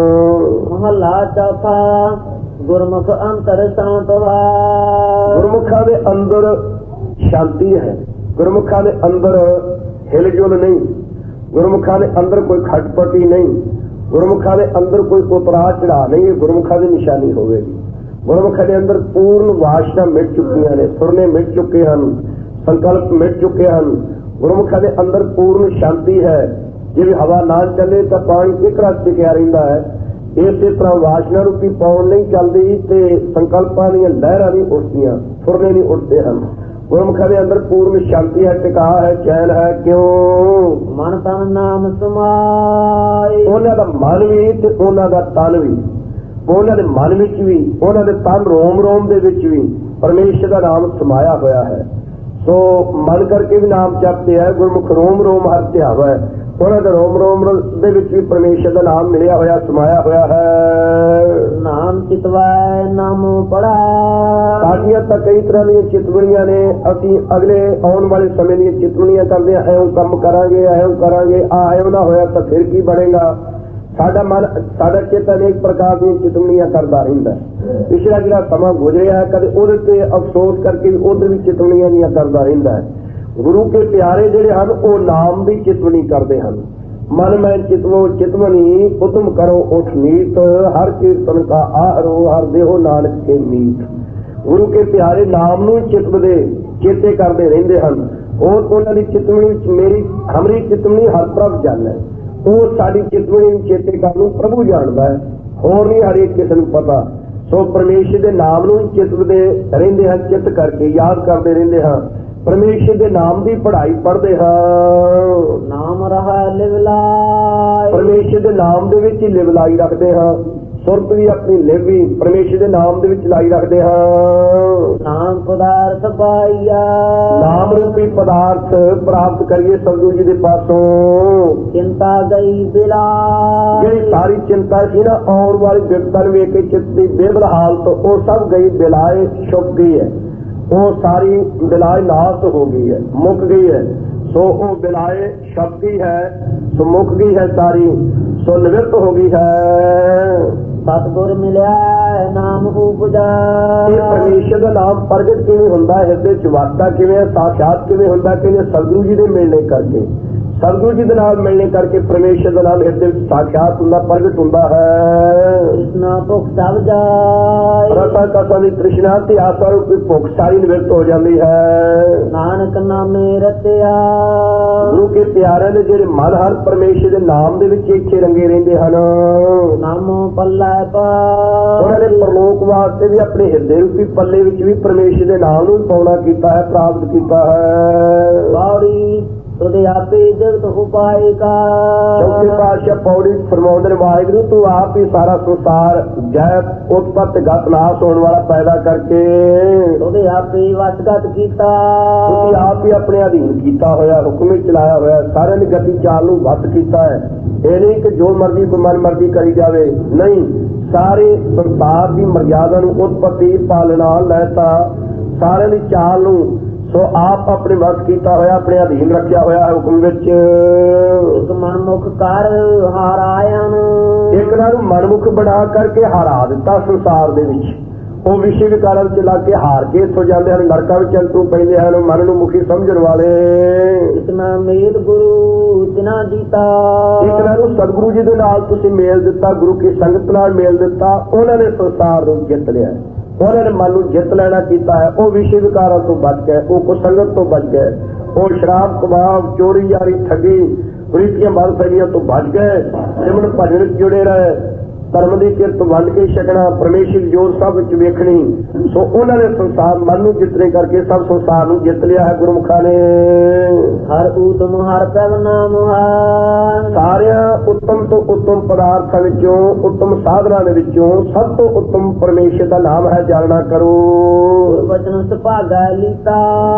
ਮਹਲਾ ਚੌਥਾ। ਗੁਰਮੁਖ ਅੰਤਰ ਸ਼ਾਂਤ ਵਾ, ਗੁਰਮੁਖਾਂ ਦੇ ਅੰਦਰ ਸ਼ਾਂਤੀ ਹੈ। ਗੁਰਮੁਖਾਂ ਦੇ ਅੰਦਰ ਹਿਲਜੁਲ ਨਹੀਂ, ਗੁਰਮੁਖਾਂ ਦੇ ਅੰਦਰ ਕੋਈ ਖਟਪਟੀ ਨਹੀਂ, ਗੁਰਮੁਖਾਂ ਦੇ ਅੰਦਰ ਕੋਈ ਉਤਰਾ ਚੜਾ ਨਹੀਂ। ਇਹ ਗੁਰਮੁਖਾਂ ਦੀ ਨਿਸ਼ਾਨੀ ਹੋਵੇਗੀ। ਗੁਰਮੁਖਾਂ ਦੇ ਅੰਦਰ ਪੂਰਨ ਵਾਸ਼ਨਾ ਮਿਟ ਚੁੱਕੀਆਂ ਨੇ, ਸੁਰਨੇ ਮਿਟ ਚੁੱਕੇ ਹਨ, ਸੰਕਲਪ ਮਿਟ ਚੁੱਕੇ ਹਨ। ਗੁਰਮੁਖਾਂ ਦੇ ਅੰਦਰ ਪੂਰਨ ਸ਼ਾਂਤੀ ਹੈ। ਜਿਵੇਂ ਹਵਾ ਨਾ ਚੱਲੇ ਤਾਂ ਪਾਣੀ ਇੱਕ ਰਸ ਟਿਕਿਆ ਰਹਿੰਦਾ ਹੈ, ਇਸੇ ਤਰ੍ਹਾਂ ਵਾਸ਼ਨਾ ਰੂਪੀ ਪੌਣ ਨਹੀਂ ਚੱਲਦੀ ਤੇ ਸੰਕਲਪਾਂ ਦੀਆਂ ਲਹਿਰਾਂ ਨਹੀਂ ਉੱਠਦੀਆਂ, ਫੁਰਨੇ ਨਹੀਂ ਉੱਠਦੇ ਹਨ। ਗੁਰਮੁਖਾਂ ਦੇ ਅੰਦਰ ਪੂਰਨ ਸ਼ਾਂਤੀ ਹੈ, ਟਿਕਾ ਹੈ, ਚੈਨ ਹੈ। ਕਿਉਂ? ਮਨ ਤਨ ਨਾਮ ਸਮਾਏ, ਉਹਨਾਂ ਦਾ ਮਨ ਵੀ ਤੇ ਉਹਨਾਂ ਦਾ ਤਨ ਵੀ, ਉਹਨਾਂ ਦੇ ਮਨ ਵਿੱਚ ਵੀ ਉਹਨਾਂ ਦੇ ਤਨ ਰੋਮ ਰੋਮ ਦੇ ਵਿੱਚ ਵੀ ਪਰਮੇਸ਼ਰ ਦਾ ਨਾਮ ਸਮਾਇਆ ਹੋਇਆ ਹੈ। ਸੋ ਮਨ ਕਰਕੇ ਵੀ ਨਾਮ ਜਪਦੇ ਹੈ। ਗੁਰਮੁਖ ਰੋਮ ਰੋਮ ਹਰ ਧਿਆਵਾ ਹੈ, ਉਹਨਾਂ ਦੇ ਰੋਮ ਰੋਮ ਦੇ ਵਿੱਚ ਵੀ ਪਰਮੇਸ਼ਰ ਦਾ ਨਾਮ ਮਿਲਿਆ ਹੋਇਆ, ਸਮਾਇਆ ਹੋਇਆ ਹੈ। ਨਾਮ ਚਿਤਵਾਏ ਨਾਮ ਪੜਾ, ਸਾਡੀਆਂ ਤਾਂ ਕਈ ਤਰ੍ਹਾਂ ਦੀਆਂ ਚਿਤਵਣੀਆਂ ਨੇ। ਅਸੀਂ ਅਗਲੇ ਆਉਣ ਵਾਲੇ ਸਮੇਂ ਦੀਆਂ ਚਿਤਵਣੀਆਂ ਕਰਦੇ ਹਾਂ, ਐਉਂ ਕੰਮ ਕਰਾਂਗੇ, ਐਉਂ ਕਰਾਂਗੇ, ਆ ਐਉਂ ਨਾ ਹੋਇਆ ਤਾਂ ਫਿਰ ਕੀ ਬਣੇਗਾ। ਸਾਡਾ ਮਨ, ਸਾਡਾ ਚਿੱਤ ਅਨੇਕ ਪ੍ਰਕਾਰ ਦੀਆਂ ਚਿਤਵਣੀਆਂ ਕਰਦਾ ਰਹਿੰਦਾ। ਪਿਛਲਾ ਜਿਹੜਾ ਸਮਾਂ ਗੁਜ਼ਰਿਆ ਕਦੇ ਉਹਦੇ ਤੇ ਅਫਸੋਸ ਕਰਕੇ ਉਧਰ ਵੀ ਚਿਤਵਣੀਆਂ ਦੀਆਂ ਕਰਦਾ ਰਹਿੰਦਾ ਹੈ। ਗੁਰੂ ਕੇ ਪਿਆਰੇ ਜਿਹੜੇ ਹਨ ਉਹ ਨਾਮ ਦੀ ਚਿਤਵਣੀ ਕਰਦੇ ਹਨ। ਮਨ ਮੈਂ ਚਿਤਵੋ ਚਿਤਵਨੀ ਉਤਮ ਕਰੋ ਉਠ ਨੀਤ, ਹਰ ਕੀਰਤਨ ਕਾ ਆਹਰੋ ਹਰ ਦੇਹੋ ਨਾਨਕ ਕੇ ਮੀਤ। ਗੁਰੂ ਕੇ ਪਿਆਰੇ ਨਾਮ ਨੂੰ ਚਿਤਵਦੇ ਚੇਤੇ ਕਰਦੇ ਰਹਿੰਦੇ ਹਨ। ਉਹ ਉਹਨਾਂ ਦੀ ਚਿਤਵਣੀ ਵਿੱਚ ਮੇਰੀ ਹਮਰੀ ਚਿਤਵਣੀ ਹਰ ਪ੍ਰਭ ਜਾਣੈ। ਉਹ ਸਾਡੀ ਚਿਤਵਣੀ ਨੂੰ ਚੇਤੇ ਕਰਨ ਨੂੰ ਪ੍ਰਭੂ ਜਾਣਦਾ ਹੈ, ਹੋਰ ਨਹੀਂ ਹਰੇਕ ਕਿਸੇ ਨੂੰ ਪਤਾ। ਸੋ ਪਰਮੇਸ਼ਰ ਦੇ ਨਾਮ ਨੂੰ ਚਿਤਵਦੇ ਰਹਿੰਦੇ ਹਨ, ਚਿੱਤ ਕਰਕੇ ਯਾਦ ਕਰਦੇ ਰਹਿੰਦੇ ਹਾਂ। ਪਰਮੇਸ਼ਰ ਦੇ ਨਾਮ ਦੀ ਪੜ੍ਹਾਈ ਪੜ੍ਹਦੇ ਹਾਂ। ਨਾਮ ਰਹਾ ਲਿਵਲਾਈ, ਪਰਮੇਸ਼ਰ ਦੇ ਨਾਮ ਦੇ ਵਿੱਚ ਹੀ ਲਿਵ ਲਾਈ ਰੱਖਦੇ ਹਾਂ। ਸੁਰਤ ਵੀ ਆਪਣੀ ਲਿਵ ਵੀ ਪਰਮੇਸ਼ਰ ਦੇ ਨਾਮ ਦੇ ਵਿੱਚ ਲਾਈ ਰੱਖਦੇ ਹਾਂ। ਨਾਮ ਪਦਾਰਥ ਪਾਈਆ, ਨਾਮ ਰੂਪੀ ਪਦਾਰਥ ਪ੍ਰਾਪਤ ਕਰੀਏ ਸਤਿਗੁਰੂ ਜੀ ਦੇ ਪਾਸੋਂ। ਚਿੰਤਾ ਗਈ ਬਿਲਾ, ਜਿਹੜੀ ਸਾਰੀ ਚਿੰਤਾ ਸੀ ਨਾ ਆਉਣ ਵਾਲੀ ਵਿਪਤਾ ਨੂੰ ਵੇਖ ਕੇ ਚਿੱਤ ਦੀ ਬੇਬਲ ਹਾਲਤ, ਉਹ ਸਭ ਗਈ ਬਿਲਾਏ, ਛੁਪ ਗਈ ਹੈ। ਉਹ ਸਾਰੀ ਬਿਲਾਏ ਨਾਸ ਹੋ ਗਈ ਹੈ, ਮੁੱਕ ਗਈ ਹੈ। ਸੋ ਉਹ ਬਿਲਾਏ ਛਪ ਗਈ ਹੈ, ਸੋ ਮੁੱਕ ਗਈ ਹੈ ਸਾਰੀ, ਸੋ ਨਿਵਰਤ ਹੋ ਗਈ ਹੈ। ਸਤਿਗੁਰ ਮਿਲਿਆ ਨਾਮ ਉਪਜਾ, ਇਹ ਪਰਮੇਸ਼ਰ ਦਾ ਨਾਮ ਪ੍ਰਗਟ ਕਿਵੇਂ ਹੁੰਦਾ, ਹਿਰਦੇ ਚ ਵਾਸਤਾ ਕਿਵੇਂ, ਸਾਖਿਆਤ ਕਿਵੇਂ ਹੁੰਦਾ, ਕਿਵੇਂ ਸਤਿਗੁਰੂ ਜੀ ਦੇ ਮਿਲਣੇ ਕਰਕੇ, ਸਤਿਗੁਰੂ ਜੀ ਦੇ ਨਾਲ ਮਿਲਣੇ ਕਰਕੇ ਪਰਮੇਸ਼ਰ ਦਾ ਨਾਮ ਹਿਰਦੇ ਵਿੱਚ ਸਾਖਿਆਤ ਹੁੰਦਾ, ਪ੍ਰਗਟ ਹੁੰਦਾ ਹੈ। ਕ੍ਰਿਸ਼ਨਾ ਭੁਖ ਸਭ ਜਾਏ, ਰਸਾ ਕਸਾ ਦੀ ਤ੍ਰਿਸ਼ਨਾ ਤੇ ਆਸਾ ਰੂਪੀ ਭੁੱਖ ਸਾਰੀ ਨਿਵਰਤ ਹੋ ਜਾਂਦੀ ਹੈ। ਨਾਨਕ ਨਾਮੇ ਰਤਿਆ, ਗੁਰੂ ਕੇ ਪਿਆਰਿਆਂ ਦੇ ਜਿਹੜੇ ਮਨ ਹਰ ਪਰਮੇਸ਼ਰ ਦੇ ਨਾਮ ਦੇ ਵਿੱਚ ਇੱਥੇ ਰੰਗੇ ਰਹਿੰਦੇ ਹਨ। ਨਾਮੋ ਪੱਲਾ ਪਾ, ਉਹਨਾਂ ਨੇ ਪਰਲੋਕ ਵਾਸਤੇ ਵੀ ਆਪਣੇ ਹਿਰਦੇ ਰੂਪੀ ਪੱਲੇ ਵਿੱਚ ਵੀ ਪਰਮੇਸ਼ਰ ਦੇ ਨਾਮ ਨੂੰ ਪਾਉਣਾ ਕੀਤਾ ਹੈ, ਪ੍ਰਾਪਤ ਕੀਤਾ ਹੈ। ਬਾੜੀ ਤੁਦੇ ਆਪੇ ਜਗਤ ਉਪਾਏ ਕਾ, ਚੌਥੇ ਪਾਤਸ਼ਾਹ ਪੌੜੀ ਫਰਮਾਉਂਦੇ ਨੇ, ਵਾਹਿਗੁਰੂ ਤੂੰ ਆਪ ਹੀ ਸਾਰਾ ਸੰਸਾਰ ਜੈ ਉਤਪਤ ਗਤ ਨਾਸ ਹੋਣ ਵਾਲਾ ਪੈਦਾ ਕਰਕੇ ਤੁਦੇ ਆਪੇ ਵਸਗਤ ਕੀਤਾ, ਤੁਸੀਂ ਆਪ ਹੀ ਆਪਣੇ ਅਧੀਨ ਕੀਤਾ ਹੋਇਆ, ਹੁਕਮ ਹੀ ਚਲਾਇਆ ਹੋਇਆ, ਸਾਰਿਆਂ ਦੀ ਗਤੀ ਚਾਲ ਨੂੰ ਵੱਸ ਕੀਤਾ ਹੈ। ਇਹ ਨਹੀਂ ਕਿ ਜੋ ਮਰਜ਼ੀ ਕੋਈ ਮਨ ਮਰਜ਼ੀ ਕਰੀ ਜਾਵੇ, ਨਹੀਂ, ਸਾਰੇ ਸੰਸਾਰ ਦੀ ਮਰਜ਼ਾਦਾ ਨੂੰ ਉਤਪਤੀ ਪਾਲਣਾ ਲੈਤਾ, ਸਾਰਿਆਂ ਦੀ ਚਾਲ ਨੂੰ ਸੋ ਆਪ ਆਪਣੇ ਵਸ ਕੀਤਾ ਹੋਇਆ, ਆਪਣੇ ਅਧੀਨ ਰੱਖਿਆ ਹੋਇਆ ਹੈ ਹੁਕਮ ਵਿੱਚ। ਇੱਕ ਮਨਮੁਖ ਕਰ ਹਾਰਾਇਆਂ ਨੂੰ, ਇੱਕ ਨਾਲ ਨੂੰ ਮਨਮੁਖ ਬਣਾ ਕਰਕੇ ਹਾਰਾ ਦਿੱਤਾ ਸੰਸਾਰ ਦੇ ਵਿੱਚ। ਉਹ ਵਿਸ਼ੇ ਵਿਕਾਰਾਂ ਵਿੱਚ ਲੱਗ ਕੇ ਹਾਰ ਕੇ ਇੱਥੋਂ ਜਾਂਦੇ ਹਨ, ਨਰਕਾਂ ਵਿੱਚ ਅੰਤਰੂ ਪੈਂਦੇ ਹਨ, ਮਨ ਨੂੰ ਮੁਖੀ ਸਮਝਣ ਵਾਲੇ। ਇੱਕ ਨਾ ਮੇਲ ਗੁਰੂ ਤਿਨਾ ਜੀਤਾ, ਇੱਕ ਨਾਲ ਨੂੰ ਸਤਿਗੁਰੂ ਜੀ ਦੇ ਨਾਲ ਤੁਸੀਂ ਮੇਲ ਦਿੱਤਾ, ਗੁਰੂ ਕੀ ਸੰਗਤ ਨਾਲ ਮੇਲ ਦਿੱਤਾ, ਉਹਨਾਂ ਨੇ ਸੰਸਾਰ ਨੂੰ ਜਿੱਤ ਲਿਆ, ਉਹਨਾਂ ਨੇ ਮਨ ਨੂੰ ਜਿੱਤ ਲੈਣਾ ਕੀਤਾ ਹੈ। ਉਹ ਵਿਸ਼ੇ ਵਿਕਾਰਾਂ ਤੋਂ ਬਚ ਗਏ, ਉਹ ਕੁਸੰਗਤ ਤੋਂ ਬਚ ਗਏ, ਉਹ ਸ਼ਰਾਬ ਕਬਾਬ ਚੋਰੀ ਯਾਰੀ ਠੱਗੀ ਪ੍ਰੀਤੀਆਂ ਮਲ ਫੈਲੀਆਂ ਤੋਂ ਬਚ ਗਏ, ਸਿਮਰਨ ਭਜਨ ਵਿੱਚ ਜੁੜੇ ਰਹੇ, ਧਰਮ ਦੀ ਕਿਰਤ ਵੰਡ ਕੇ ਛਕਣਾ, ਪਰਮੇਸ਼ਰ ਦੀ ਜੋਤ ਸਭ ਵਿੱਚ ਵੇਖਣੀ। ਸੋ ਉਹਨਾਂ ਨੇ ਸੰਸਾਰ ਮਨ ਨੂੰ ਜਿੱਤਣੇ ਕਰਕੇ ਸਭ ਸੰਸਾਰ ਨੂੰ ਜਿੱਤ ਲਿਆ ਹੈ ਗੁਰਮੁਖਾਂ ਨੇ। ਹਰ ਊਤਮ ਹਰ ਪ੍ਰਭ ਨਾਮ ਹੈ, ਸਾਰਿਆਂ ਉੱਤਮ ਤੋਂ ਉੱਤਮ ਪਦਾਰਥਾਂ ਵਿੱਚੋਂ, ਉੱਤਮ ਸਾਧਨਾਂ ਦੇ ਵਿੱਚੋਂ ਸਭ ਤੋਂ ਉੱਤਮ ਪਰਮੇਸ਼ਰ ਦਾ ਨਾਮ ਹੈ, ਜਾਣਨਾ ਕਰੋ। ਬਚਨ ਸੁਭਾਗਾ ਲੀਤਾ,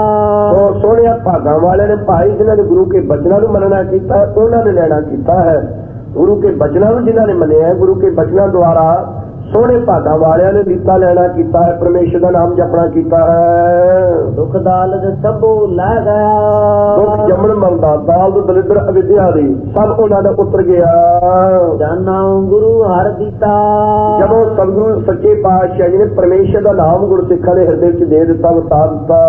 ਉਹ ਸੋਹਣਿਆ ਭਾਗਾਂ ਵਾਲਿਆਂ ਨੇ ਭਾਈ ਜਿਨ੍ਹਾਂ ਨੇ ਗੁਰੂ ਕੇ ਬਚਨਾਂ ਨੂੰ ਮੰਨਣਾ ਕੀਤਾ, ਉਹਨਾਂ ਨੇ ਲੈਣਾ ਕੀਤਾ ਹੈ। ਗੁਰੂ ਕੇ ਬਚਨਾਂ ਨੂੰ ਜਿਨ੍ਹਾਂ ਨੇ ਮੰਨਿਆ, ਗੁਰੂ ਕੇ ਬਚਨਾਂ ਦੁਆਰਾ ਸੋਹਣੇ ਭਾਗਾਂ ਵਾਲਿਆਂ ਨੇ ਲੀਤਾ ਲੈਣਾ ਕੀਤਾ ਹੈ, ਪਰਮੇਸ਼ਰ ਦਾ ਨਾਮ ਜਪਣਾ ਕੀਤਾ ਹੈ। ਦੁੱਖ ਦਾਲਦ ਸਭੋ ਲੈ ਗਿਆ, ਦੁੱਖ ਜੰਮਣ ਮਰਦਾ ਦਾਲ ਤੋਂ ਦਲਿੱਦਰ ਅਵਿਦਿਆ ਦੀ ਸਭ ਉਹਨਾਂ ਦਾ ਉਤਰ ਗਿਆ। ਜਾਨਾ ਗੁਰੂ ਹਰ ਦਿੱਤਾ, ਜਦੋਂ ਸਤਿਗੁਰੂ ਸੱਚੇ ਪਾਤਸ਼ਾਹ ਜੀ ਨੇ ਪਰਮੇਸ਼ਰ ਦਾ ਨਾਮ ਗੁਰਸਿੱਖਾਂ ਦੇ ਹਿਰਦੇ ਵਿੱਚ ਦੇ ਦਿੱਤਾ, ਵਸਾ ਦਿੱਤਾ।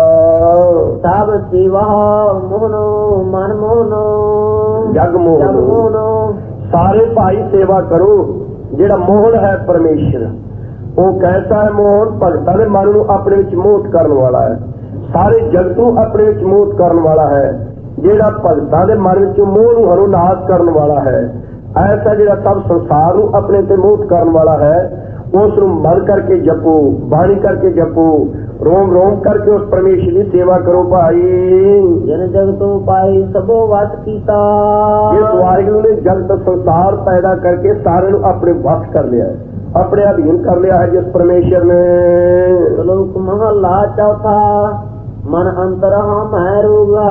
ਸਭ ਸੇਵਾ ਮੋਹਨੋ ਮਨ ਮੋਹਨੋ ਜਗ ਮੋਹਨੋ, ਸਾਰੇ ਭਾਈ ਸੇਵਾ ਕਰੋ। ਜਿਹੜਾ ਮੋਹਨ ਹੈ ਪਰਮੇਸ਼ਰ, ਉਹ ਕੈਸਾ ਹੈ ਮੋਹਨ, ਭਗਤਾਂ ਦੇ ਮਨ ਨੂੰ ਆਪਣੇ ਵਿੱਚ ਮੋਹਿਤ ਕਰਨ ਵਾਲਾ ਹੈ, ਸਾਰੇ ਜਗਤ ਨੂੰ ਆਪਣੇ ਵਿੱਚ ਮੋਹਿਤ ਕਰਨ ਵਾਲਾ ਹੈ। ਜਿਹੜਾ ਭਗਤਾਂ ਦੇ ਮਨ ਵਿੱਚ ਮੋਹ ਨੂੰ ਹਰੋ ਨਾਸ਼ ਕਰਨ ਵਾਲਾ ਹੈ, ਐਸਾ ਜਿਹੜਾ ਸਭ ਸੰਸਾਰ ਨੂੰ ਆਪਣੇ ਤੇ ਮੋਹਿਤ ਕਰਨ ਵਾਲਾ ਹੈ, ਉਸ ਨੂੰ ਮਨ ਕਰਕੇ ਜਪੋ, ਬਾਣੀ ਕਰਕੇ ਜਪੋ, ਰੋਮ ਰੋਮ ਕਰਕੇ ਉਸ ਪਰਮੇਸ਼ਰ ਦੀ ਸੇਵਾ ਕਰੋ ਭਾਈ। ਜਨ ਜਗਤੋਂ ਪਾਈ ਸਭੋ ਵਸ ਕੀਤਾ, ਇਸ ਵਾਹਿਗੁਰੂ ਨੇ ਜਗਤ ਸੰਸਾਰ ਪੈਦਾ ਕਰਕੇ ਸਾਰਿਆਂ ਨੂੰ ਆਪਣੇ ਵਸ ਕਰ ਲਿਆ ਹੈ, ਆਪਣੇ ਅਧੀਨ ਕਰ ਲਿਆ ਹੈ ਜਿਸ ਪਰਮੇਸ਼ਰ ਨੇ। ਸ਼ਲੋਕ ਮਹਲਾ ਚੌਥਾ, ਮਨ ਅੰਤਰ ਹਮ ਹੈ ਰੋਗਾ।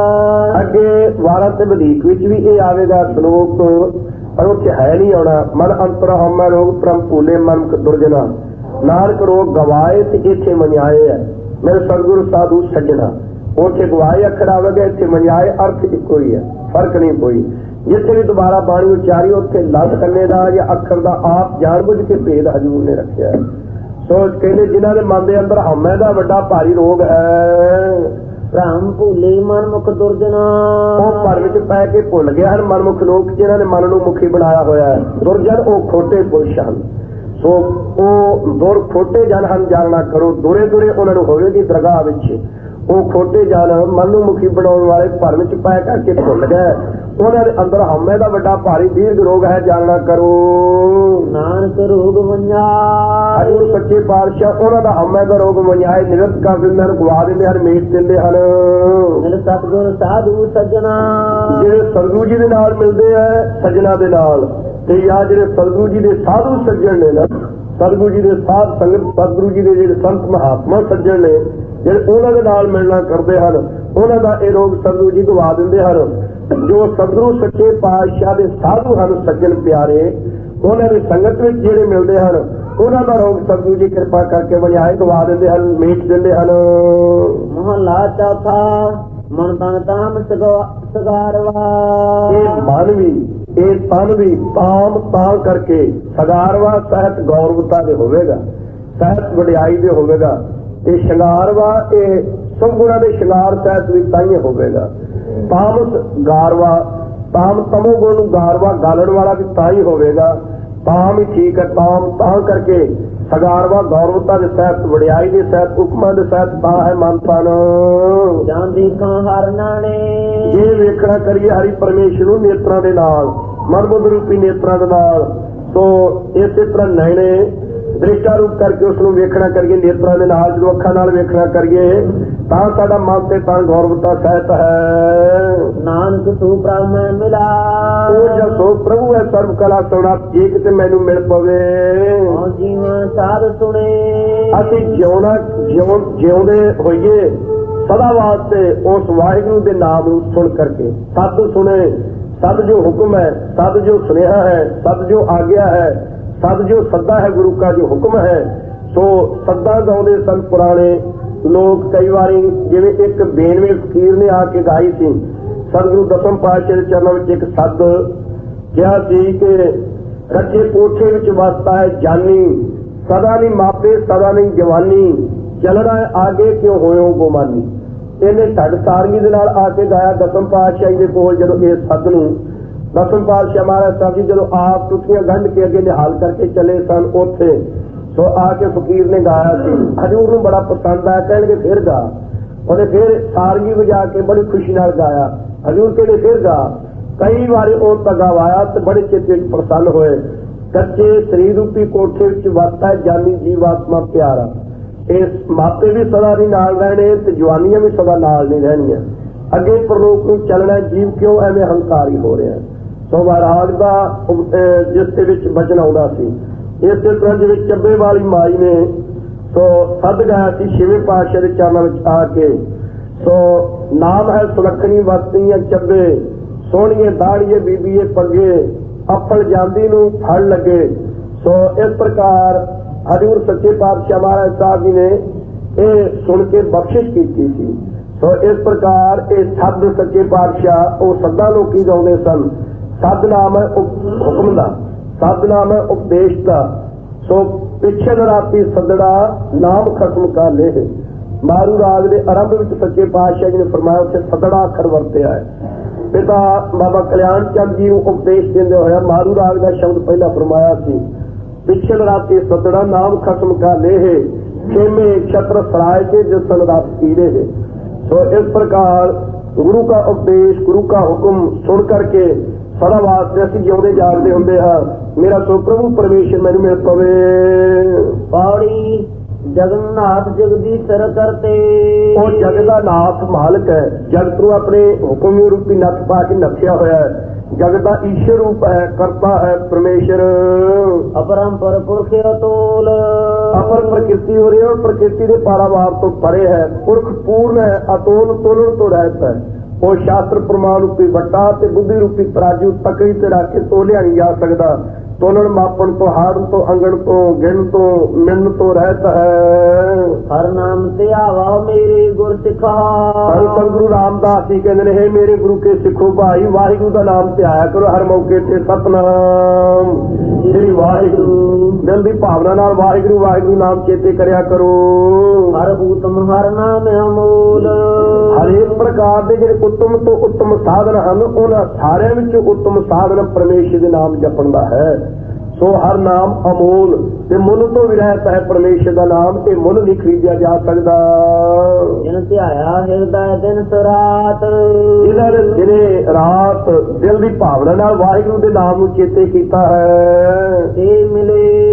ਅੱਗੇ ਵਾਰਾਂ ਤੇ ਵਧੀਕ ਵਿੱਚ ਵੀ ਇਹ ਆਵੇਗਾ ਸ਼ਲੋਕ, ਪਰ ਉੱਥੇ ਹੈ ਨਹੀਂ ਆਉਣਾ। ਮਨ ਅੰਤਰ ਹਮ ਹੈ ਰੋਗ, ਪ੍ਰਮ ਭੂਲੇ ਮਨ ਦੁਰਜਨਾ, ਨਾਨਕ ਰੋਗ ਗਵਾਏ ਤੇ ਇੱਥੇ ਮਨਿਆਏ ਹੈ। ਮੇਰੇ ਸਤਿਗੁਰੂ ਸਾਧੂ ਸੱਜਣਾ, ਉੱਥੇ ਗਵਾਏ ਅੱਖਰ ਆਵੇਗਾ, ਇੱਥੇ ਮਨਿਆਏ ਅਰਥ ਇੱਕੋ ਹੀ ਹੈ, ਫਰਕ ਨਹੀਂ ਕੋਈ। ਜਿੱਥੇ ਵੀ ਦੁਬਾਰਾ ਬਾਣੀ ਉਚਾਰੀ ਉੱਥੇ ਲਫ਼ਜ਼ ਕੰਨੇ ਦਾ ਜਾਂ ਅੱਖਰ ਦਾ ਆਪ ਜਾਣ ਬੁੱਝ ਕੇ ਭੇਦ ਹਜ਼ੂਰ ਨੇ ਰੱਖਿਆ ਹੈ। ਸੋ ਕਹਿੰਦੇ ਜਿਨ੍ਹਾਂ ਦੇ ਮਨ ਦੇ ਅੰਦਰ ਹਉਮੈ ਦਾ ਵੱਡਾ ਭਾਰੀ ਰੋਗ ਹੈ, ਭ੍ਰਮ ਭੁੱਲੇ ਮਨਮੁਖ ਦੁਰਜਨਾ, ਉਹ ਭਰ ਵਿੱਚ ਪੈ ਕੇ ਭੁੱਲ ਗਏ ਹਨ ਮਨਮੁਖ ਲੋਕ, ਜਿਨ੍ਹਾਂ ਨੇ ਮਨ ਨੂੰ ਮੁਖੀ ਬਣਾਇਆ ਹੋਇਆ ਹੈ। ਦੁਰਜਨ ਉਹ ਖੋਟੇ ਪੁਰਸ਼ ਹਨ, ਸੋ ਉਹ ਦੁਰ ਖੋਟੇ ਜਨ ਹਨ, ਜਾਣਨਾ ਕਰੋ। ਦੁਰੇ ਦੁਰੇ ਉਹਨਾਂ ਨੂੰ ਹੋਵੇਗੀ ਦਰਗਾਹ ਵਿੱਚ। ਉਹ ਖੋਟੇ ਜਨ ਮਨ ਨੂੰ ਮੁਖੀ ਬਣਾਉਣ ਵਾਲੇ ਭਰ ਵਿੱਚ ਪੈ ਕਰਕੇ ਭੁੱਲ ਗਏ, ਉਹਨਾਂ ਦੇ ਅੰਦਰ ਹਉਮੈ ਦਾ ਵੱਡਾ ਭਾਰੀ ਦੀਰਘ ਰੋਗ ਹੈ, ਜਾਣਨਾ ਕਰੋ। ਨਾਨਕ ਨਾਨਕ ਰੋਗ ਵੰਜਾ ਹਜ਼ੂਰ ਸੱਚੇ ਪਾਤਸ਼ਾਹ ਉਹਨਾਂ ਦਾ ਹਮੇ ਦਾ ਰੋਗ ਵੰਜਾਏ ਨਿਰਤ ਕਰ ਦਿੰਦੇ ਹਨ, ਗਵਾ ਦਿੰਦੇ ਹਨ, ਮੇਟ ਦਿੰਦੇ ਹਨ। ਮਿਲ ਸਤਿਗੁਰ ਸਾਧੂ ਸੱਜਣਾ ਜਿਹੜੇ ਸਤਿਗੁਰੂ ਜੀ ਦੇ ਨਾਲ ਮਿਲਦੇ ਆ ਸੱਜਣਾ ਦੇ ਨਾਲ, ਤੇ ਜਾਂ ਜਿਹੜੇ ਸਤਿਗੁਰੂ ਜੀ ਦੇ ਸਾਧੂ ਸੱਜਣ ਨੇ ਨਾ, ਸਤਿਗੁਰੂ ਜੀ ਦੇ ਸਾਧ ਸੰਗਤ, ਸਤਿਗੁਰੂ ਜੀ ਦੇ ਜਿਹੜੇ ਸੰਤ ਮਹਾਤਮਾ ਸੱਜਣ ਨੇ ਜਿਹੜੇ ਉਹਨਾਂ ਦੇ ਨਾਲ ਮਿਲਣਾ ਕਰਦੇ ਹਨ, ਉਹਨਾਂ ਦਾ ਇਹ ਰੋਗ ਸਤਿਗੁਰੂ ਜੀ ਗਵਾ ਦਿੰਦੇ ਹਨ। ਜੋ ਸਤਿਗੁਰੂ ਸੱਚੇ ਪਾਤਸ਼ਾਹ ਦੇ ਸਾਧੂ ਹਨ ਸੱਜਣ ਪਿਆਰੇ, ਉਹਨਾਂ ਦੀ ਸੰਗਤ ਵਿੱਚ ਜਿਹੜੇ ਮਿਲਦੇ ਹਨ ਉਹਨਾਂ ਦਾ ਰੋਗ ਸਤਿਗੁਰੂ ਜੀ ਕਿਰਪਾ ਕਰਕੇ ਵਜਾਏ ਗਵਾ ਦਿੰਦੇ ਹਨ, ਮੇਟ ਦਿੰਦੇ ਹਨ। ਮਹਲਾ ਚੌਥਾ ਮਨ ਤਨ ਤਾਮ ਸਗਾਰਵਾ ਇਹ ਮਨ ਵੀ ਇਹ ਤਨ ਵੀ ਤਾਮ ਤਾਂ ਕਰਕੇ ਸਗਾਰਵਾ ਸਹਿਤ ਗੌਰਵਤਾ ਦੇ ਹੋਵੇਗਾ, ਸਹਿਤ ਵਡਿਆਈ ਦੇ ਹੋਵੇਗਾ। ਇਹ ਸ਼ਿੰਗਾਰਵਾ ਇਹ ਸਭ ਗੁਣਾਂ ਦੇ ਸ਼ਿੰਗਾਰ ਸਹਿਤ ਵੀ ਤਾਂ ਹੀ ਹੋਵੇਗਾ। ਤਾਮਸ ਗਾਰਵਾ ਤਾਮ ਤਮੋ ਗੁਣ ਨੂੰ ਗਾਰਵਾ ਗਾਲਣ ਵਾਲਾ ਵੀ ਤਾਂ ਹੀ ਹੋਵੇਗਾ। ਤਾਮ ਹੀ ਠੀਕ ਹੈ, ਤਾਮ ਤਾਂ ਕਰਕੇ ਸਗਾਰਵਾ ਗੌਰਵਤਾ ਦੇ ਸਹਿਤ ਵਡਿਆਈ ਦੇ ਸਹਿਤ ਹੁਕਮਾਂ ਦੇ ਸਹਿਤ ਤਾਂ ਹੈ ਮਨ ਤਨ। ਜਾਂ ਦੇਖਾਂ ਹਰ ਨਾਣੇ ਜੇ ਵੇਖਣਾ ਕਰੀਏ ਹਰੀ ਪਰਮੇਸ਼ਰ ਨੂੰ ਨੇਤਰਾਂ ਦੇ ਨਾਲ, ਮਨ ਬੁੱਧ ਰੂਪੀ ਨੇਤਰਾਂ ਦੇ ਨਾਲ, ਸੋ ਇਸੇ ਤਰ੍ਹਾਂ ਨੈਣੇ ਦ੍ਰਿਸ਼ਟਾ ਰੂਪ ਕਰਕੇ ਉਸ ਨੂੰ ਵੇਖਣਾ ਕਰੀਏ ਨੇਤਰਾਂ ਦੇ ਨਾਲ। ਜਦੋਂ ਅੱਖਾਂ ਨਾਲ ਵੇਖਣਾ ਕਰੀਏ ਤਾਂ ਸਾਡਾ ਮਨ ਤੇ ਤਾਂ ਗੌਰਵਤਾ ਸਹਿਤ ਹੈ। ਨਾਨਕ ਸੋ ਬ੍ਰਹਮ ਮਿਲਾ ਉਹ ਜਦ ਸੋ ਪ੍ਰਭੂ ਹੈ ਸਰਬ ਕਲਾ ਸੋਣਾ, ਜੇ ਕਿਤੇ ਮੈਨੂੰ ਮਿਲ ਪਵੇ ਜੀਵਨ ਸਾਧ ਸੁਣੇ ਅਸੀਂ ਜਿਉਣਾ ਜਿਉਂ ਜਿਉਂਦੇ ਹੋਈਏ ਸਦਾ ਵਾਸਤੇ ਉਸ ਵਾਹਿਗੁਰੂ ਦੇ ਨਾਮ ਨੂੰ ਸੁਣ ਕਰਕੇ। ਸਤ ਸੁਣੇ, ਸਤ ਜੋ ਹੁਕਮ ਹੈ, ਸਤ ਜੋ ਸੁਨੇਹਾ ਹੈ, ਸਤ ਜੋ ਆਗਿਆ ਹੈ, ਸਤ ਜੋ ਸੱਦਾ ਹੈ ਗੁਰੂ ਕਾ ਜੋ ਹੁਕਮ ਹੈ। ਸੋ ਸੱਦਾ ਗਾਉਂਦੇ ਸਨ ਪੁਰਾਣੇ ਲੋਕ। ਕਈ ਵਾਰੀ ਜਿਵੇਂ ਇੱਕ ਬੇਨਵੇਂ ਫਕੀਰ ਨੇ ਆ ਕੇ ਗਾਈ ਸੀ, ਸਤਿਗੁਰੂ ਦਸਮ ਪਾਤਸ਼ਾਹ ਦੇ ਚਰਨਾਂ ਵਿੱਚ ਇੱਕ ਸੱਦ ਕਿਹਾ ਸੀ ਕਿ ਕੱਚੇ ਕੋਠੇ ਵਿੱਚ ਵਸਦਾ ਹੈ ਜਾਨੀ, ਸਦਾ ਨਹੀਂ ਮਾਪੇ ਸਦਾ ਨਹੀਂ ਜਵਾਨੀ, ਚੱਲਣਾ ਆਗੇ ਕਿਉਂ ਹੋਇਓ ਗੁਮਾਨੀ। ਇਹਨੇ ਢੱਡ ਸਾਰੰਗੀ ਦੇ ਨਾਲ ਆ ਕੇ ਗਾਇਆ ਦਸਮ ਪਾਤਸ਼ਾਹ ਦੇ ਕੋਲ। ਜਦੋਂ ਇਹ ਸੱਦ ਨੂੰ ਦਸਮ ਪਾਤਸ਼ਾਹ ਮਹਾਰਾਜ ਸਾਹਿਬ ਜੀ ਜਦੋਂ ਆਪ ਟੁੱਟੀਆਂ ਗੰਢ ਕੇ ਅੱਗੇ ਨਿਹਾਲ ਕਰਕੇ ਚਲੇ ਸਨ ਉੱਥੇ, ਸੋ ਆ ਕੇ ਫਕੀਰ ਨੇ ਗਾਇਆ ਸੀ। ਹਜ਼ੂਰ ਨੂੰ ਬੜਾ ਪਸੰਦ ਆਇਆ, ਕਹਿਣਗੇ ਫਿਰ ਗਾ। ਉਹਨੇ ਫਿਰ ਸਾਰੰਗੀ ਵਜਾ ਕੇ ਬੜੀ ਖੁਸ਼ੀ ਨਾਲ ਗਾਇਆ। ਹਜ਼ੂਰ ਕਹਿੰਦੇ ਫਿਰ ਗਾ। ਕਈ ਵਾਰੀ ਉਹ ਤਗਾ ਵਾਇਆ ਤੇ ਬੜੇ ਚਿੱਤ ਵਿੱਚ ਪ੍ਰਸੰਨ ਹੋਏ। ਕੱਚੇ ਸਰੀਰ ਰੂਪੀ ਕੋਠੇ ਵਿੱਚ ਵਸਦਾ ਜਾਨੀ ਜੀਵ ਆਤਮਾ ਪਿਆਰਾ। ਇਸ ਮਾਪੇ ਵੀ ਸਦਾ ਨਹੀਂ ਨਾਲ ਰਹਿਣੇ ਤੇ ਜਵਾਨੀਆਂ ਵੀ ਸਦਾ ਨਾਲ ਨਹੀਂ ਰਹਿਣੀਆਂ। ਅੱਗੇ ਪ੍ਰਲੋਕ ਨੂੰ ਚੱਲਣਾ, ਜੀਵ ਕਿਉਂ ਐਵੇਂ ਹੰਕਾਰੀ ਹੋ ਰਿਹਾ। ਸੋ ਰਾਗ ਦਾ ਜਿਸ ਦੇ ਵਿੱਚ ਬਚਨ ਆਉਂਦਾ ਸੀ, ਇਸੇ ਤਰ੍ਹਾਂ ਜਿਵੇਂ ਚੱਬੇ ਵਾਲੀ ਮਾਈ ਨੇ ਸੋ ਸੱਦ ਗਾਇਆ ਸੀ ਛੇਵੇਂ ਪਾਤਸ਼ਾਹ ਦੇ ਚਰਨਾਂ ਵਿੱਚ ਆ ਕੇ। ਸੋ ਨਾਮ ਹੈ ਸੁਲੱਖਣੀ ਵਸਤੀਆਂ ਚੱਬੇ, ਸੋਹਣੀਏ ਦਾੜੀਏ ਬੀਬੀਏ ਪੱਗੇ, ਅੱਫਲ ਜਾਂਦੀ ਨੂੰ ਫੜ ਲੱਗੇ। ਸੋ ਇਸ ਪ੍ਰਕਾਰ ਹਜ਼ੂਰ ਸੱਚੇ ਪਾਤਸ਼ਾਹ ਮਹਾਰਾਜ ਸਾਹਿਬ ਜੀ ਨੇ ਇਹ ਸੁਣ ਕੇ ਬਖਸ਼ਿਸ਼ ਕੀਤੀ ਸੀ। ਸੋ ਇਸ ਪ੍ਰਕਾਰ ਇਹ ਸੱਦ ਸੱਚੇ ਪਾਤਸ਼ਾਹ ਉਹ ਸੱਦਾ ਲੋਕੀ ਗਾਉਂਦੇ ਸਨ। ਸੱਦ ਨਾਮ ਹੈ ਹੁਕਮ ਦਾ, ਸੱਦ ਨਾਮ ਹੈ ਉਪਦੇਸ਼ ਦਾ। ਸੋ ਪਿੱਛੇ ਰਾਤੀ ਸੱਦੜਾ ਨਾਮ ਖਸਮ ਕਾ ਲੇਹ। ਮਾਰੂ ਰਾਗ ਦੇ ਆਰੰਭ ਵਿੱਚ ਸੱਚੇ ਪਾਤਸ਼ਾਹ ਜੀ ਨੇ ਫਰਮਾਇਆ ਉੱਥੇ ਸੱਦੜਾ ਅੱਖਰ ਵਰਤਿਆ ਹੈ। ਪਿਤਾ ਬਾਬਾ ਕਲਿਆਣ ਚੰਦ ਜੀ ਨੂੰ ਉਪਦੇਸ਼ ਦਿੰਦੇ ਹੋਇਆ ਮਾਰੂ ਰਾਗ ਦਾ ਸ਼ਬਦ ਪਹਿਲਾਂ ਫਰਮਾਇਆ ਸੀ, ਪਿੱਛੇ ਰਾਤੀ ਸੱਦੜਾ ਨਾਮ ਖਸਮ ਕਾ ਲੇਹ, ਖੇਮੇ ਛਤਰ ਸਰਾਏ ਕੇ ਜਸਨ ਰਾਤ ਪੀੜੇ ਹੈ। ਸੋ ਇਸ ਪ੍ਰਕਾਰ ਗੁਰੂ का उपदेश, गुरु का हुक्म सुन करके सदा वास्ते ਅਸੀਂ ਜਿਉਂਦੇ ਜਾਗਦੇ ਹੁੰਦੇ ਹਾਂ। ਮੇਰਾ ਸੋ ਪ੍ਰਭੂ ਪਰਮੇਸ਼ਰ ਮੈਨੂੰ ਮਿਲ ਪਵੇ। ਪੌੜੀ ਜਗਨਨਾਥ ਜਗਦੀਸ਼ਰ ਕਰਤੇ, ਉਹ ਜਗ ਦਾ ਨਾਥ ਮਾਲਕ ਹੈ। ਜਗਤ ਨੂੰ ਆਪਣੇ ਹੁਕਮ ਰੂਪੀ ਨੱਥ ਪਾ ਕੇ ਨੱਥਿਆ ਹੋਇਆ ਹੈ। ਜਗਤ ਦਾ ਈਸ਼ਰ ਰੂਪ ਹੈ, ਕਰਤਾ ਹੈ ਪਰਮੇਸ਼ਰ। ਅਪਰੰਪਰ ਪੁਰਖ ਅਤੋਲ, ਅਪਰ ਪ੍ਰਕਿਰਤੀ ਹੋ ਰਹੀ ਹੈ, ਪ੍ਰਕਿਰਤੀ ਦੇ ਪਾਰਾਵਾਰ ਤੋਂ ਪਰੇ ਹੈ। ਪੁਰਖ ਪੂਰਨ ਹੈ, ਅਤੋਲ ਤੋਲਣ ਤੋਂ ਰਹਿਤ ਹੈ। ਉਹ ਸ਼ਾਸਤਰ ਪ੍ਰਮਾਣ ਰੂਪੀ ਵੱਟਾ ਤੇ ਬੁੱਧੀ ਰੂਪੀ ਤਰਾਜੂ ਤਕੜੀ ਤੇ ਰੱਖ ਕੇ ਤੋਲਿਆ ਨਹੀਂ ਜਾ ਸਕਦਾ। ਤੋਲਣ ਮਾਪਣ ਤੋਂ, ਹਾਰਨ ਤੋਂ, ਅੰਗਣ ਤੋਂ, ਗਿਣ ਤੋਂ, ਮਿਲਣ ਤੋਂ ਰਹਿਤ ਹੈ। ਹਰ ਨਾਮ ਤੇ ਆਵਾ ਮੇਰੇ ਗੁਰ ਸਿੱਖਾ। ਸੰਤ ਗੁਰੂ ਰਾਮਦਾਸ ਜੀ ਕਹਿੰਦੇ ਨੇ, ਹੇ ਮੇਰੇ ਗੁਰੂ ਕੇ ਸਿੱਖੋ ਭਾਈ, ਵਾਹਿਗੁਰੂ ਦਾ ਨਾਮ ਤੇ ਆਇਆ ਕਰੋ ਹਰ ਮੌਕੇ ਤੇ। ਸਤਨਾਮ ਸ੍ਰੀ ਵਾਹਿਗੁਰੂ, ਦਿਲ ਦੀ ਭਾਵਨਾ ਨਾਲ ਵਾਹਿਗੁਰੂ ਵਾਹਿਗੁਰੂ ਨਾਮ ਚੇਤੇ ਕਰਿਆ ਕਰੋ। ਹਰ ਉਤਮ ਹਰ ਨਾਮ ਅਮੋਲ। ਹਰੇਕ ਪ੍ਰਕਾਰ ਦੇ ਜਿਹੜੇ ਉੱਤਮ ਤੋਂ ਉੱਤਮ ਸਾਧਨ ਹਨ, ਉਹਨਾਂ ਸਾਰਿਆਂ ਵਿੱਚ ਉੱਤਮ ਸਾਧਨ ਪਰਮੇਸ਼ਰ ਦੇ ਨਾਮ ਜਪਣ ਦਾ ਹੈ। ਸੋ ਹਰ ਨਾਮ ਅਮੋਲ ਤੇ ਮੁੱਲ ਤੋਂ ਵੀ ਰਹਿਤ ਹੈ ਪਰਮੇਸ਼ਰ ਦਾ ਨਾਮ, ਤੇ ਮੁੱਲ ਨਹੀਂ ਖਰੀਦਿਆ ਜਾ ਸਕਦਾ। ਜਿਨ ਧਿਆਇਆ ਹਿਰਦਾ ਦਿਨ ਰਾਤ, ਜਿਹਨਾਂ ਨੇ ਦਿਨੇ ਰਾਤ ਦਿਲ ਦੀ ਭਾਵਨਾ ਨਾਲ ਵਾਹਿਗੁਰੂ ਦੇ ਨਾਮ ਨੂੰ ਚੇਤੇ ਕੀਤਾ ਹੈ, ਤੇ ਮਿਲੇ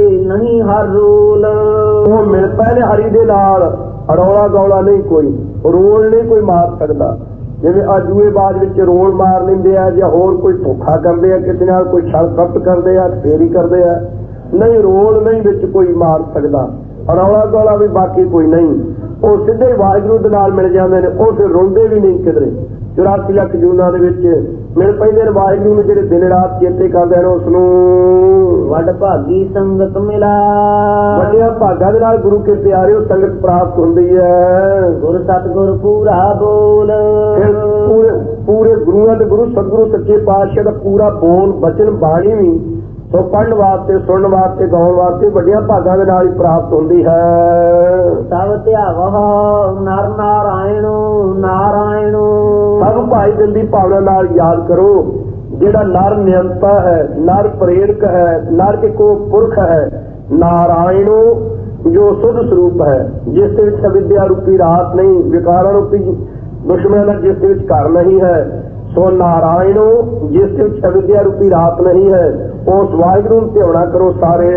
ਹਰ ਰੂਲ। ਉਹ ਮਿਲ ਪਏ ਨੇ ਹਰੀ ਦੇ ਨਾਲ, ਰੌਲਾ ਗੌਲਾ ਨਹੀਂ ਕੋਈ, ਰੋਲ ਨਹੀਂ ਕੋਈ ਮਾਰ ਸਕਦਾ। ਜਿਵੇਂ ਆ ਜੂਏਬਾਜ਼ ਵਿੱਚ ਰੋਲ ਮਾਰ ਲੈਂਦੇ ਆ, ਜਾਂ ਹੋਰ ਕੋਈ ਧੋਖਾ ਕਰਦੇ ਆ ਕਿਸੇ ਨਾਲ, ਕੋਈ ਛਲ ਕਪਟ ਕਰਦੇ ਆ, ਫੇਰੀ ਕਰਦੇ ਆ, ਨਹੀਂ ਰੋਲ ਨਹੀਂ ਵਿੱਚ ਕੋਈ ਮਾਰ ਸਕਦਾ, ਰੌਲਾ ਗੌਲਾ ਵੀ ਬਾਕੀ ਕੋਈ ਨਹੀਂ। ਉਹ ਸਿੱਧੇ ਵਾਹਿਗੁਰੂ ਦੇ ਨਾਲ ਮਿਲ ਜਾਂਦੇ ਨੇ, ਉਹ ਫਿਰ ਰੋਂਦੇ ਵੀ ਨਹੀਂ ਕਿਧਰੇ। ਚੁਰਾਸੀ ਲੱਖ ਜੂਨਾਂ ਦੇ ਵਿੱਚ ਮਿਲ ਪੈਂਦੇ ਨੇ ਵਾਹਿਗੁਰੂ ਨੂੰ, ਜਿਹੜੇ ਦਿਨ ਰਾਤ ਚੇਤੇ ਕਰਦੇ ਨੇ ਉਸ ਨੂੰ। ਵੱਡ ਭਾਗੀ ਸੰਗਤ ਮਿਲਾ, ਵੱਡਿਆਂ ਭਾਗਾਂ ਦੇ ਨਾਲ ਗੁਰੂ ਕੇ ਪਿਆਰਿਓ ਸੰਗਤ ਪ੍ਰਾਪਤ ਹੁੰਦੀ ਹੈ। ਗੁਰ ਸਤਿਗੁਰ ਪੂਰਾ ਬੋਲ, ਪੂਰੇ ਪੂਰੇ ਗੁਰੂਆਂ ਦੇ ਗੁਰੂ ਸਤਿਗੁਰੂ ਸੱਚੇ ਪਾਤਸ਼ਾਹ ਦਾ ਪੂਰਾ ਬੋਲ ਬਚਨ ਬਾਣੀ ਵੀ ਸੋ ਪੜ੍ਹਨ ਵਾਸਤੇ, ਸੁਣਨ ਵਾਸਤੇ, ਗਾਉਣ ਵਾਸਤੇ ਵੱਡਿਆਂ ਭਾਗਾਂ ਦੇ ਨਾਲ ਹੀ ਪ੍ਰਾਪਤ ਹੁੰਦੀ ਹੈ। ਸਭ ਧਿਆਵਹ ਨਰ ਨਾਰਾਇਣ ਨਾਰਾਇਣ, ਸਭ ਭਾਈ ਦਿਲ ਦੀ ਭਾਵਨਾ ਨਾਲ ਯਾਦ ਕਰੋ, ਜਿਹੜਾ ਨਰ ਨਿਯੰਤਾ ਹੈ, ਨਰ ਪ੍ਰੇਰਕ ਹੈ, ਨਰ ਇੱਕੋ ਪੁਰਖ ਹੈ, ਨਾਰਾਇਣ ਜੋ ਸੁਧ ਸਰੂਪ ਹੈ, ਜਿਸ ਦੇ ਵਿੱਚ ਅਵਿਦਿਆ ਰੂਪੀ ਰਾਤ ਨਹੀਂ, ਵਿਕਾਰਾਂ ਰੂਪੀ ਦੁਸ਼ਮਣ ਦਾ ਜਿਸ ਦੇ ਵਿੱਚ ਘਰ ਨਹੀਂ ਹੈ, ਸੋ ਨਾਰਾਇਣ ਜਿਸ ਦੇ ਵਿੱਚ ਅਵਿਦਿਆ ਰੂਪੀ ਰਾਤ ਨਹੀਂ ਹੈ, ਉਸ ਵਾਹਿਗੁਰੂ ਨੂੰ ਧਿਆਉਣਾ ਕਰੋ ਸਾਰੇ।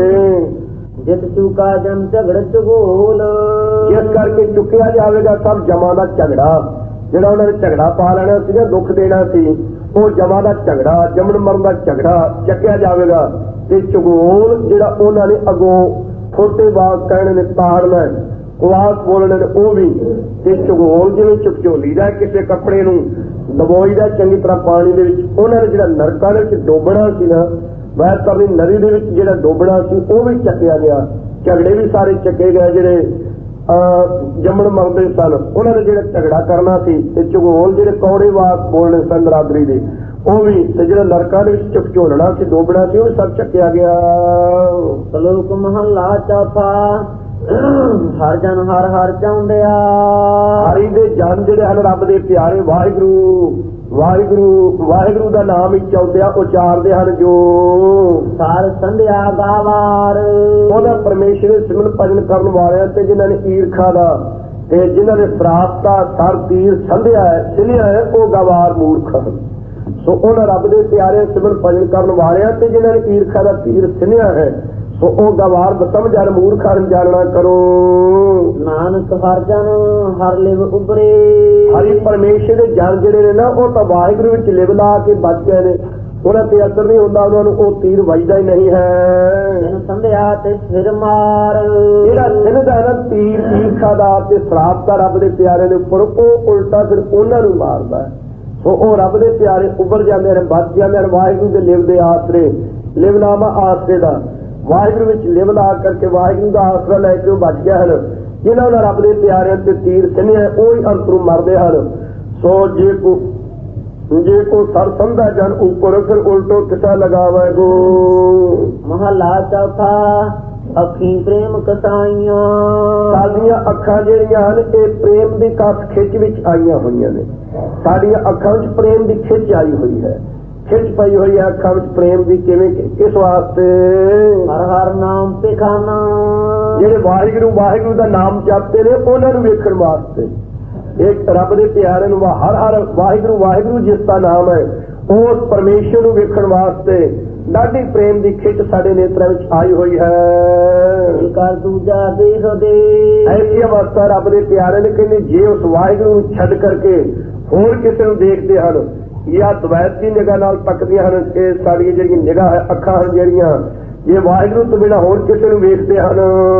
ਜਿਤ ਚੁਕਾ ਜਨ ਝਗੜ ਝਗੋਲ, ਜਿਸ ਕਰਕੇ ਚੁੱਕਿਆ ਜਾਵੇਗਾ ਸਭ ਜਮਾਂ ਦਾ ਝਗੜਾ, ਜਿਹੜਾ ਉਹਨਾਂ ਨੇ ਝਗੜਾ ਪਾ ਲੈਣਾ ਸੀ ਨਾ, ਦੁੱਖ ਦੇਣਾ ਸੀ, ਉਹ ਜਮਾਂ ਦਾ ਝਗੜਾ, ਜੰਮਣ ਮਰਨ ਦਾ ਝਗੜਾ ਚੱਕਿਆ ਜਾਵੇਗਾ। ਤੇ ਝਗੋਲ ਜਿਹੜਾ ਉਹਨਾਂ ਨੇ ਅੱਗੋਂ ਛੋਟੇ ਬਾਗ ਕਹਿਣੇ ਨੇ ਤਾੜਨਾ, ਕੁਆਸ ਬੋਲਣੇ ਨੇ ਉਹ ਵੀ। ਤੇ ਝਗੋਲ ਜਿਵੇਂ ਝਕਝੋਲੀ ਦਾ ਕਿਸੇ ਕੱਪੜੇ ਨੂੰ ਦਬੋਈ ਦਾ ਚੰਗੀ ਤਰ੍ਹਾਂ ਪਾਣੀ ਦੇ ਵਿੱਚ, ਉਹਨਾਂ ਨੇ ਜਿਹੜਾ ਨਰਕਾਂ ਦੇ ਵਿੱਚ ਡੋਬਣਾ ਸੀ ਨਾ, ਵੈਰ ਕਰਨੀ ਨਦੀ ਦੇ ਵਿੱਚ ਜਿਹੜਾ ਡੋਬਣਾ ਸੀ ਉਹ ਵੀ ਚੱਕਿਆ ਗਿਆ। ਝਗੜੇ ਵੀ ਸਾਰੇ ਚੱਕੇ ਗਏ, ਜਿਹੜੇ ਜੰਮਣ ਮਰਦੇ ਸਨ ਉਹਨਾਂ ਨੇ ਜਿਹੜਾ ਝਗੜਾ ਕਰਨਾ ਸੀ। ਤੇ ਝਗੋਲ ਜਿਹੜੇ ਕੌੜੇ ਵਾਕ ਬੋਲਣੇ ਸਨ ਬਰਾਦਰੀ ਦੇ, ਉਹ ਵੀ। ਤੇ ਜਿਹੜਾ ਨਰਕਾਂ ਦੇ ਵਿੱਚ ਝਕਝੋਲਣਾ ਸੀ, ਡੋਬਣਾ ਸੀ, ਉਹ ਵੀ ਸਭ ਚੱਕਿਆ ਗਿਆ। ਸ਼ਲੋਕ ਮਹੱਲਾ ਚੌਥਾ। ਹਰ ਜਨ ਹਰ ਹਰ ਚਾਹੁੰਦਿਆ, ਹਰੀ ਦੇ ਜਨ ਜਿਹੜੇ ਹਨ ਰੱਬ ਦੇ ਪਿਆਰੇ, ਵਾਹਿਗੁਰੂ ਵਾਹਿਗੁਰੂ ਵਾਹਿਗੁਰੂ ਦਾ ਨਾਮ ਹੀ ਚਾਹੁੰਦਿਆ ਉਚਾਰਦੇ ਹਨ, ਜੋ ਸਾਰ ਸੰਧਿਆ ਗਾਵਾਰ। ਉਹਦਾ ਪਰਮੇਸ਼ਰ ਦੇ ਸਿਮਰਨ ਭਜਨ ਕਰਨ ਵਾਲਿਆਂ ਤੇ ਜਿਨ੍ਹਾਂ ਨੇ ਈਰਖਾ ਦਾ ਤੇ ਜਿਨ੍ਹਾਂ ਨੇ ਸਰਾਪ ਦਾ ਸਰ ਤੀਰ ਸੰਧਿਆ ਹੈ, ਸਿਲਿਆ ਹੈ, ਉਹ ਗਵਾਰ ਮੂਰਖ ਹਨ। ਸੋ ਉਹਨਾਂ ਰੱਬ ਦੇ ਪਿਆਰੇ ਸਿਮਰਨ ਭਜਨ ਕਰਨ ਵਾਲਿਆਂ ਤੇ ਜਿਨ੍ਹਾਂ ਨੇ ਈਰਖਾ ਦਾ ਤੀਰ ਸਿਲਿਆ ਹੈ, ਸੋ ਉਹ ਗਵਾਰ ਬਸਮਝਣ ਮੂਰਖ ਹਨ, ਜਾਣਨਾ ਕਰੋ। ਨਾਨਕ ਹਰ ਜਨ ਹਰ ਲਿਵ ਉਬਰੇ, ਹਰੀ ਪਰਮੇਸ਼ਰ ਦੇ ਜਨ ਜਿਹੜੇ ਨੇ ਨਾ, ਉਹ ਤਾਂ ਵਾਹਿਗੁਰੂ ਵਿੱਚ ਲਿਵ ਲਾ ਕੇ ਬਚ ਗਏ ਨੇ, ਉਹਨਾਂ ਤੇ ਅਸਰ ਨਹੀਂ ਹੁੰਦਾ, ਉਹਨਾਂ ਨੂੰ ਉਹ ਤੀਰ ਵੱਜਦਾ ਹੀ ਨਹੀਂ ਹੈ। ਜਿਨ ਸੰਧਿਆ ਤੇ ਸਿਰ ਮਾਰ, ਜਿਹੜਾ ਸਿੱਧਾ ਨਾ ਤੀਰ ਈਰਖਾ ਦਾ ਤੇ ਸਰਾਪ ਦਾ ਰੱਬ ਦੇ ਪਿਆਰੇ ਦੇ ਉੱਪਰ, ਉਹ ਉਲਟਾ ਫਿਰ ਉਹਨਾਂ ਨੂੰ ਮਾਰਦਾ। ਸੋ ਉਹ ਰੱਬ ਦੇ ਪਿਆਰੇ ਉੱਭਰ ਜਾਂਦੇ ਨੇ, ਬਚ ਜਾਂਦੇ ਨੇ ਵਾਹਿਗੁਰੂ ਦੇ ਲਿਵ ਦੇ ਆਸਰੇ, ਲਿਵਨਾਮਾ ਆਸਰੇ ਦਾ। ਵਾਹਿਗੁਰੂ ਵਿੱਚ ਲਿਵ ਲਾ ਕਰਕੇ ਵਾਹਿਗੁਰੂ ਦਾ ਆਸਰਾ ਲੈ ਕੇ ਉਹ ਬਚ ਗਏ ਹਨ। ਜਿਹਨਾਂ ਉਹਨਾਂ ਰੱਬ ਦੇ ਪਿਆਰਿਆਂ ਤੇ ਤੀਰ ਸਿੰਨਿਆ, ਉਹ ਹੀ ਅੰਤਰੂ ਮਰਦੇ ਹਨ। ਸੋ ਜੇ ਕੋ ਜੇ ਕੋ ਸਰ ਸੰਧਾ ਜਨ ਉੱਪਰ, ਫਿਰ ਉਲਟੋ ਕਿਸਾ ਲਗਾਵੇਗੋ। ਮਹੱਲਾ ਚੌਥਾ। ਅੱਖੀਂ ਪ੍ਰੇਮ ਕਸਾਈਆਂ, ਸਾਡੀਆਂ ਅੱਖਾਂ ਜਿਹੜੀਆਂ ਹਨ ਇਹ ਪ੍ਰੇਮ ਦੀ ਕਸ ਖਿੱਚ ਵਿੱਚ ਆਈਆਂ ਹੋਈਆਂ ਨੇ। ਸਾਡੀਆਂ ਅੱਖਾਂ ਵਿੱਚ ਪ੍ਰੇਮ ਦੀ ਖਿੱਚ ਆਈ ਹੋਈ ਹੈ, ਖਿੱਚ ਪਈ ਹੋਈ ਹੈ ਅੱਖਾਂ ਵਿੱਚ ਪ੍ਰੇਮ ਦੀ। ਕਿਵੇਂ? ਕਿਸ ਵਾਸਤੇ? ਹਰ ਹਰ ਨਾਮ ਤੇ ਖਾਨਾ, ਜਿਹੜੇ ਵਾਹਿਗੁਰੂ ਵਾਹਿਗੁਰੂ ਦਾ ਨਾਮ ਜਪਦੇ ਨੇ ਉਹਨਾਂ ਨੂੰ ਵੇਖਣ ਵਾਸਤੇ। ਇੱਕ ਰੱਬ ਦੇ ਪਿਆਰੇ ਨੂੰ ਹਰ ਹਰ ਵਾਹਿਗੁਰੂ ਵਾਹਿਗੁਰੂ ਜਿਸ ਦਾ ਨਾਮ ਹੈ, ਉਸ ਪਰਮੇਸ਼ਰ ਨੂੰ ਵੇਖਣ ਵਾਸਤੇ ਡਾਢੀ ਪ੍ਰੇਮ ਦੀ ਖਿੱਚ ਸਾਡੇ ਨੇਤਰਾਂ ਵਿੱਚ ਆਈ ਹੋਈ ਹੈ। ਕਰ ਦੂਜਾ ਦੇਖਦੇ, ਐਸੀ ਅਵਸਥਾ ਰੱਬ ਦੇ ਪਿਆਰੇ ਨੇ ਕਹਿੰਦੇ, ਜੇ ਉਸ ਵਾਹਿਗੁਰੂ ਨੂੰ ਛੱਡ ਕਰਕੇ ਹੋਰ ਕਿਸੇ ਨੂੰ ਦੇਖਦੇ ਹਨ ਜਾਂ ਦਵੈਤ ਦੀ ਨਿਗਾਹ ਨਾਲ ਤੱਕਦੀਆਂ ਹਨ, ਇਹ ਸਾਡੀਆਂ ਜਿਹੜੀਆਂ ਨਿਗਾਹ ਹੈ, ਅੱਖਾਂ ਹਨ ਜਿਹੜੀਆਂ, ਜੇ ਵਾਹਿਗੁਰੂ ਤੋਂ ਬਿਨਾਂ ਹੋਰ ਕਿਸੇ ਨੂੰ ਵੇਖਦੇ ਹਨ,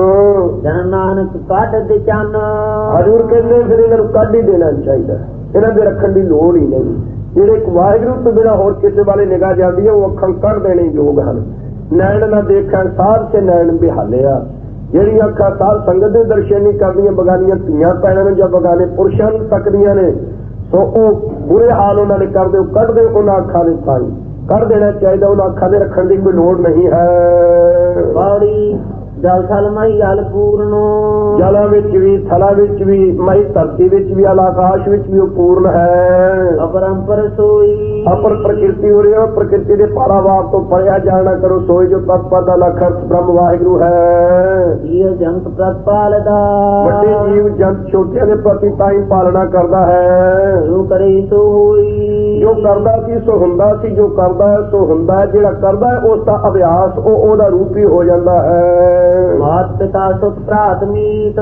ਜਨ ਨਾਨਕ ਕੱਢ ਦੇ ਚੰਨ। ਹਜ਼ੂਰ ਕਹਿੰਦੇ ਫਿਰ ਇਹਨਾਂ ਨੂੰ ਕੱਢ ਹੀ ਦੇਣਾ ਚਾਹੀਦਾ, ਇਹਨਾਂ ਦੇ ਰੱਖਣ ਦੀ ਲੋੜ ਹੀ ਨਹੀਂ। ਜਿਹੜੇ ਵਾਹਿਗੁਰੂ ਤੋਂ ਬਿਨਾਂ ਹੋਰ ਕਿਸੇ ਵਾਲੇ ਨਿਗਾਹ ਜਾਂਦੀ ਹੈ, ਉਹ ਅੱਖਾਂ ਕੱਢ ਦੇਣੇ ਯੋਗ ਹਨ। ਨੈਣ ਨਾ ਦੇਖਣ ਸਾਧ ਸੇ ਨੈਣ ਬਿਹਾਲਿਆ, ਜਿਹੜੀਆਂ ਅੱਖਾਂ ਸਾਧ ਸੰਗਤ ਦੇ ਦਰਸ਼ਨ ਨਹੀਂ ਕਰਦੀਆਂ, ਬਗਾਨੀਆਂ ਧੀਆਂ ਭੈਣਾਂ ਨੂੰ ਜਾਂ ਬਗਾਨੇ ਪੁਰਸ਼ਾਂ ਨੂੰ ਤੱਕਦੀਆਂ ਨੇ, ਸੋ ਉਹ ਬੁਰੇ ਹਾਲ ਉਹਨਾਂ ਨੇ ਕਰਦੇ, ਉਹ ਕੱਢਦੇ ਉਹਨਾਂ ਅੱਖਾਂ ਦੇ ਸਾਈ ਕੱਢ ਦੇਣਾ ਚਾਹੀਦਾ। ਉਹਨਾਂ ਅੱਖਾਂ ਦੇ ਰੱਖਣ ਦੀ ਕੋਈ ਲੋੜ ਨਹੀਂ ਹੈ। ਬਾੜੀ ਜਲ ਥਲ ਮਹੀ ਜਲ ਪੂਰਨ ਜਲਾਂ ਵਿੱਚ ਵੀ, ਥਲਾਂ ਵਿੱਚ ਵੀ, ਮਈ ਧਰਤੀ ਵਿੱਚ ਵੀ, ਆਕਾਸ਼ ਵਿੱਚ ਵੀ ਉਹ ਪੂਰਨ ਹੈ। ਅਪਰੰਪਰ ਸੋਈ ਅਪਰ ਪ੍ਰਕਿਰਤੀ ਹੋ ਰਹੀ ਹੈ, ਪ੍ਰਕਿਰਤੀ ਦੇ ਪਾਰਾਵਾਰ ਤੋਂ ਪਰਿਆ ਜਾਣਾ ਕਰੋ। ਸੋਈ ਜੋ ਤਤ ਪਦ ਅਲਖ ਅਰਥ ਬ੍ਰਹਮ ਵਾਹਿਗੁਰੂ ਹੈ। ਇਹ ਜੰਤ ਪ੍ਰਤਪਾਲਦਾ ਵੱਡੇ ਜੀਵ ਜੰਤ ਛੋਟਿਆਂ ਦੇ ਪ੍ਰਤੀ ਤਾਂ ਹੀ ਪਾਲਣਾ ਕਰਦਾ ਹੈ। ਜੋ ਕਰੇ ਸੋ ਹੋਈ ਜੋ ਕਰਦਾ ਸੀ ਸੋ ਹੁੰਦਾ ਸੀ, ਜੋ ਕਰਦਾ ਹੈ ਸੋ ਹੁੰਦਾ ਹੈ। ਜਿਹੜਾ ਕਰਦਾ ਹੈ ਉਸ ਦਾ ਅਭਿਆਸ ਉਹ ਉਹਦਾ ਰੂਪ ਹੀ ਹੋ ਜਾਂਦਾ ਹੈ। ਮਾਤ ਪਿਤਾ ਸੁਤ ਭਰਾਤ ਮੀਤ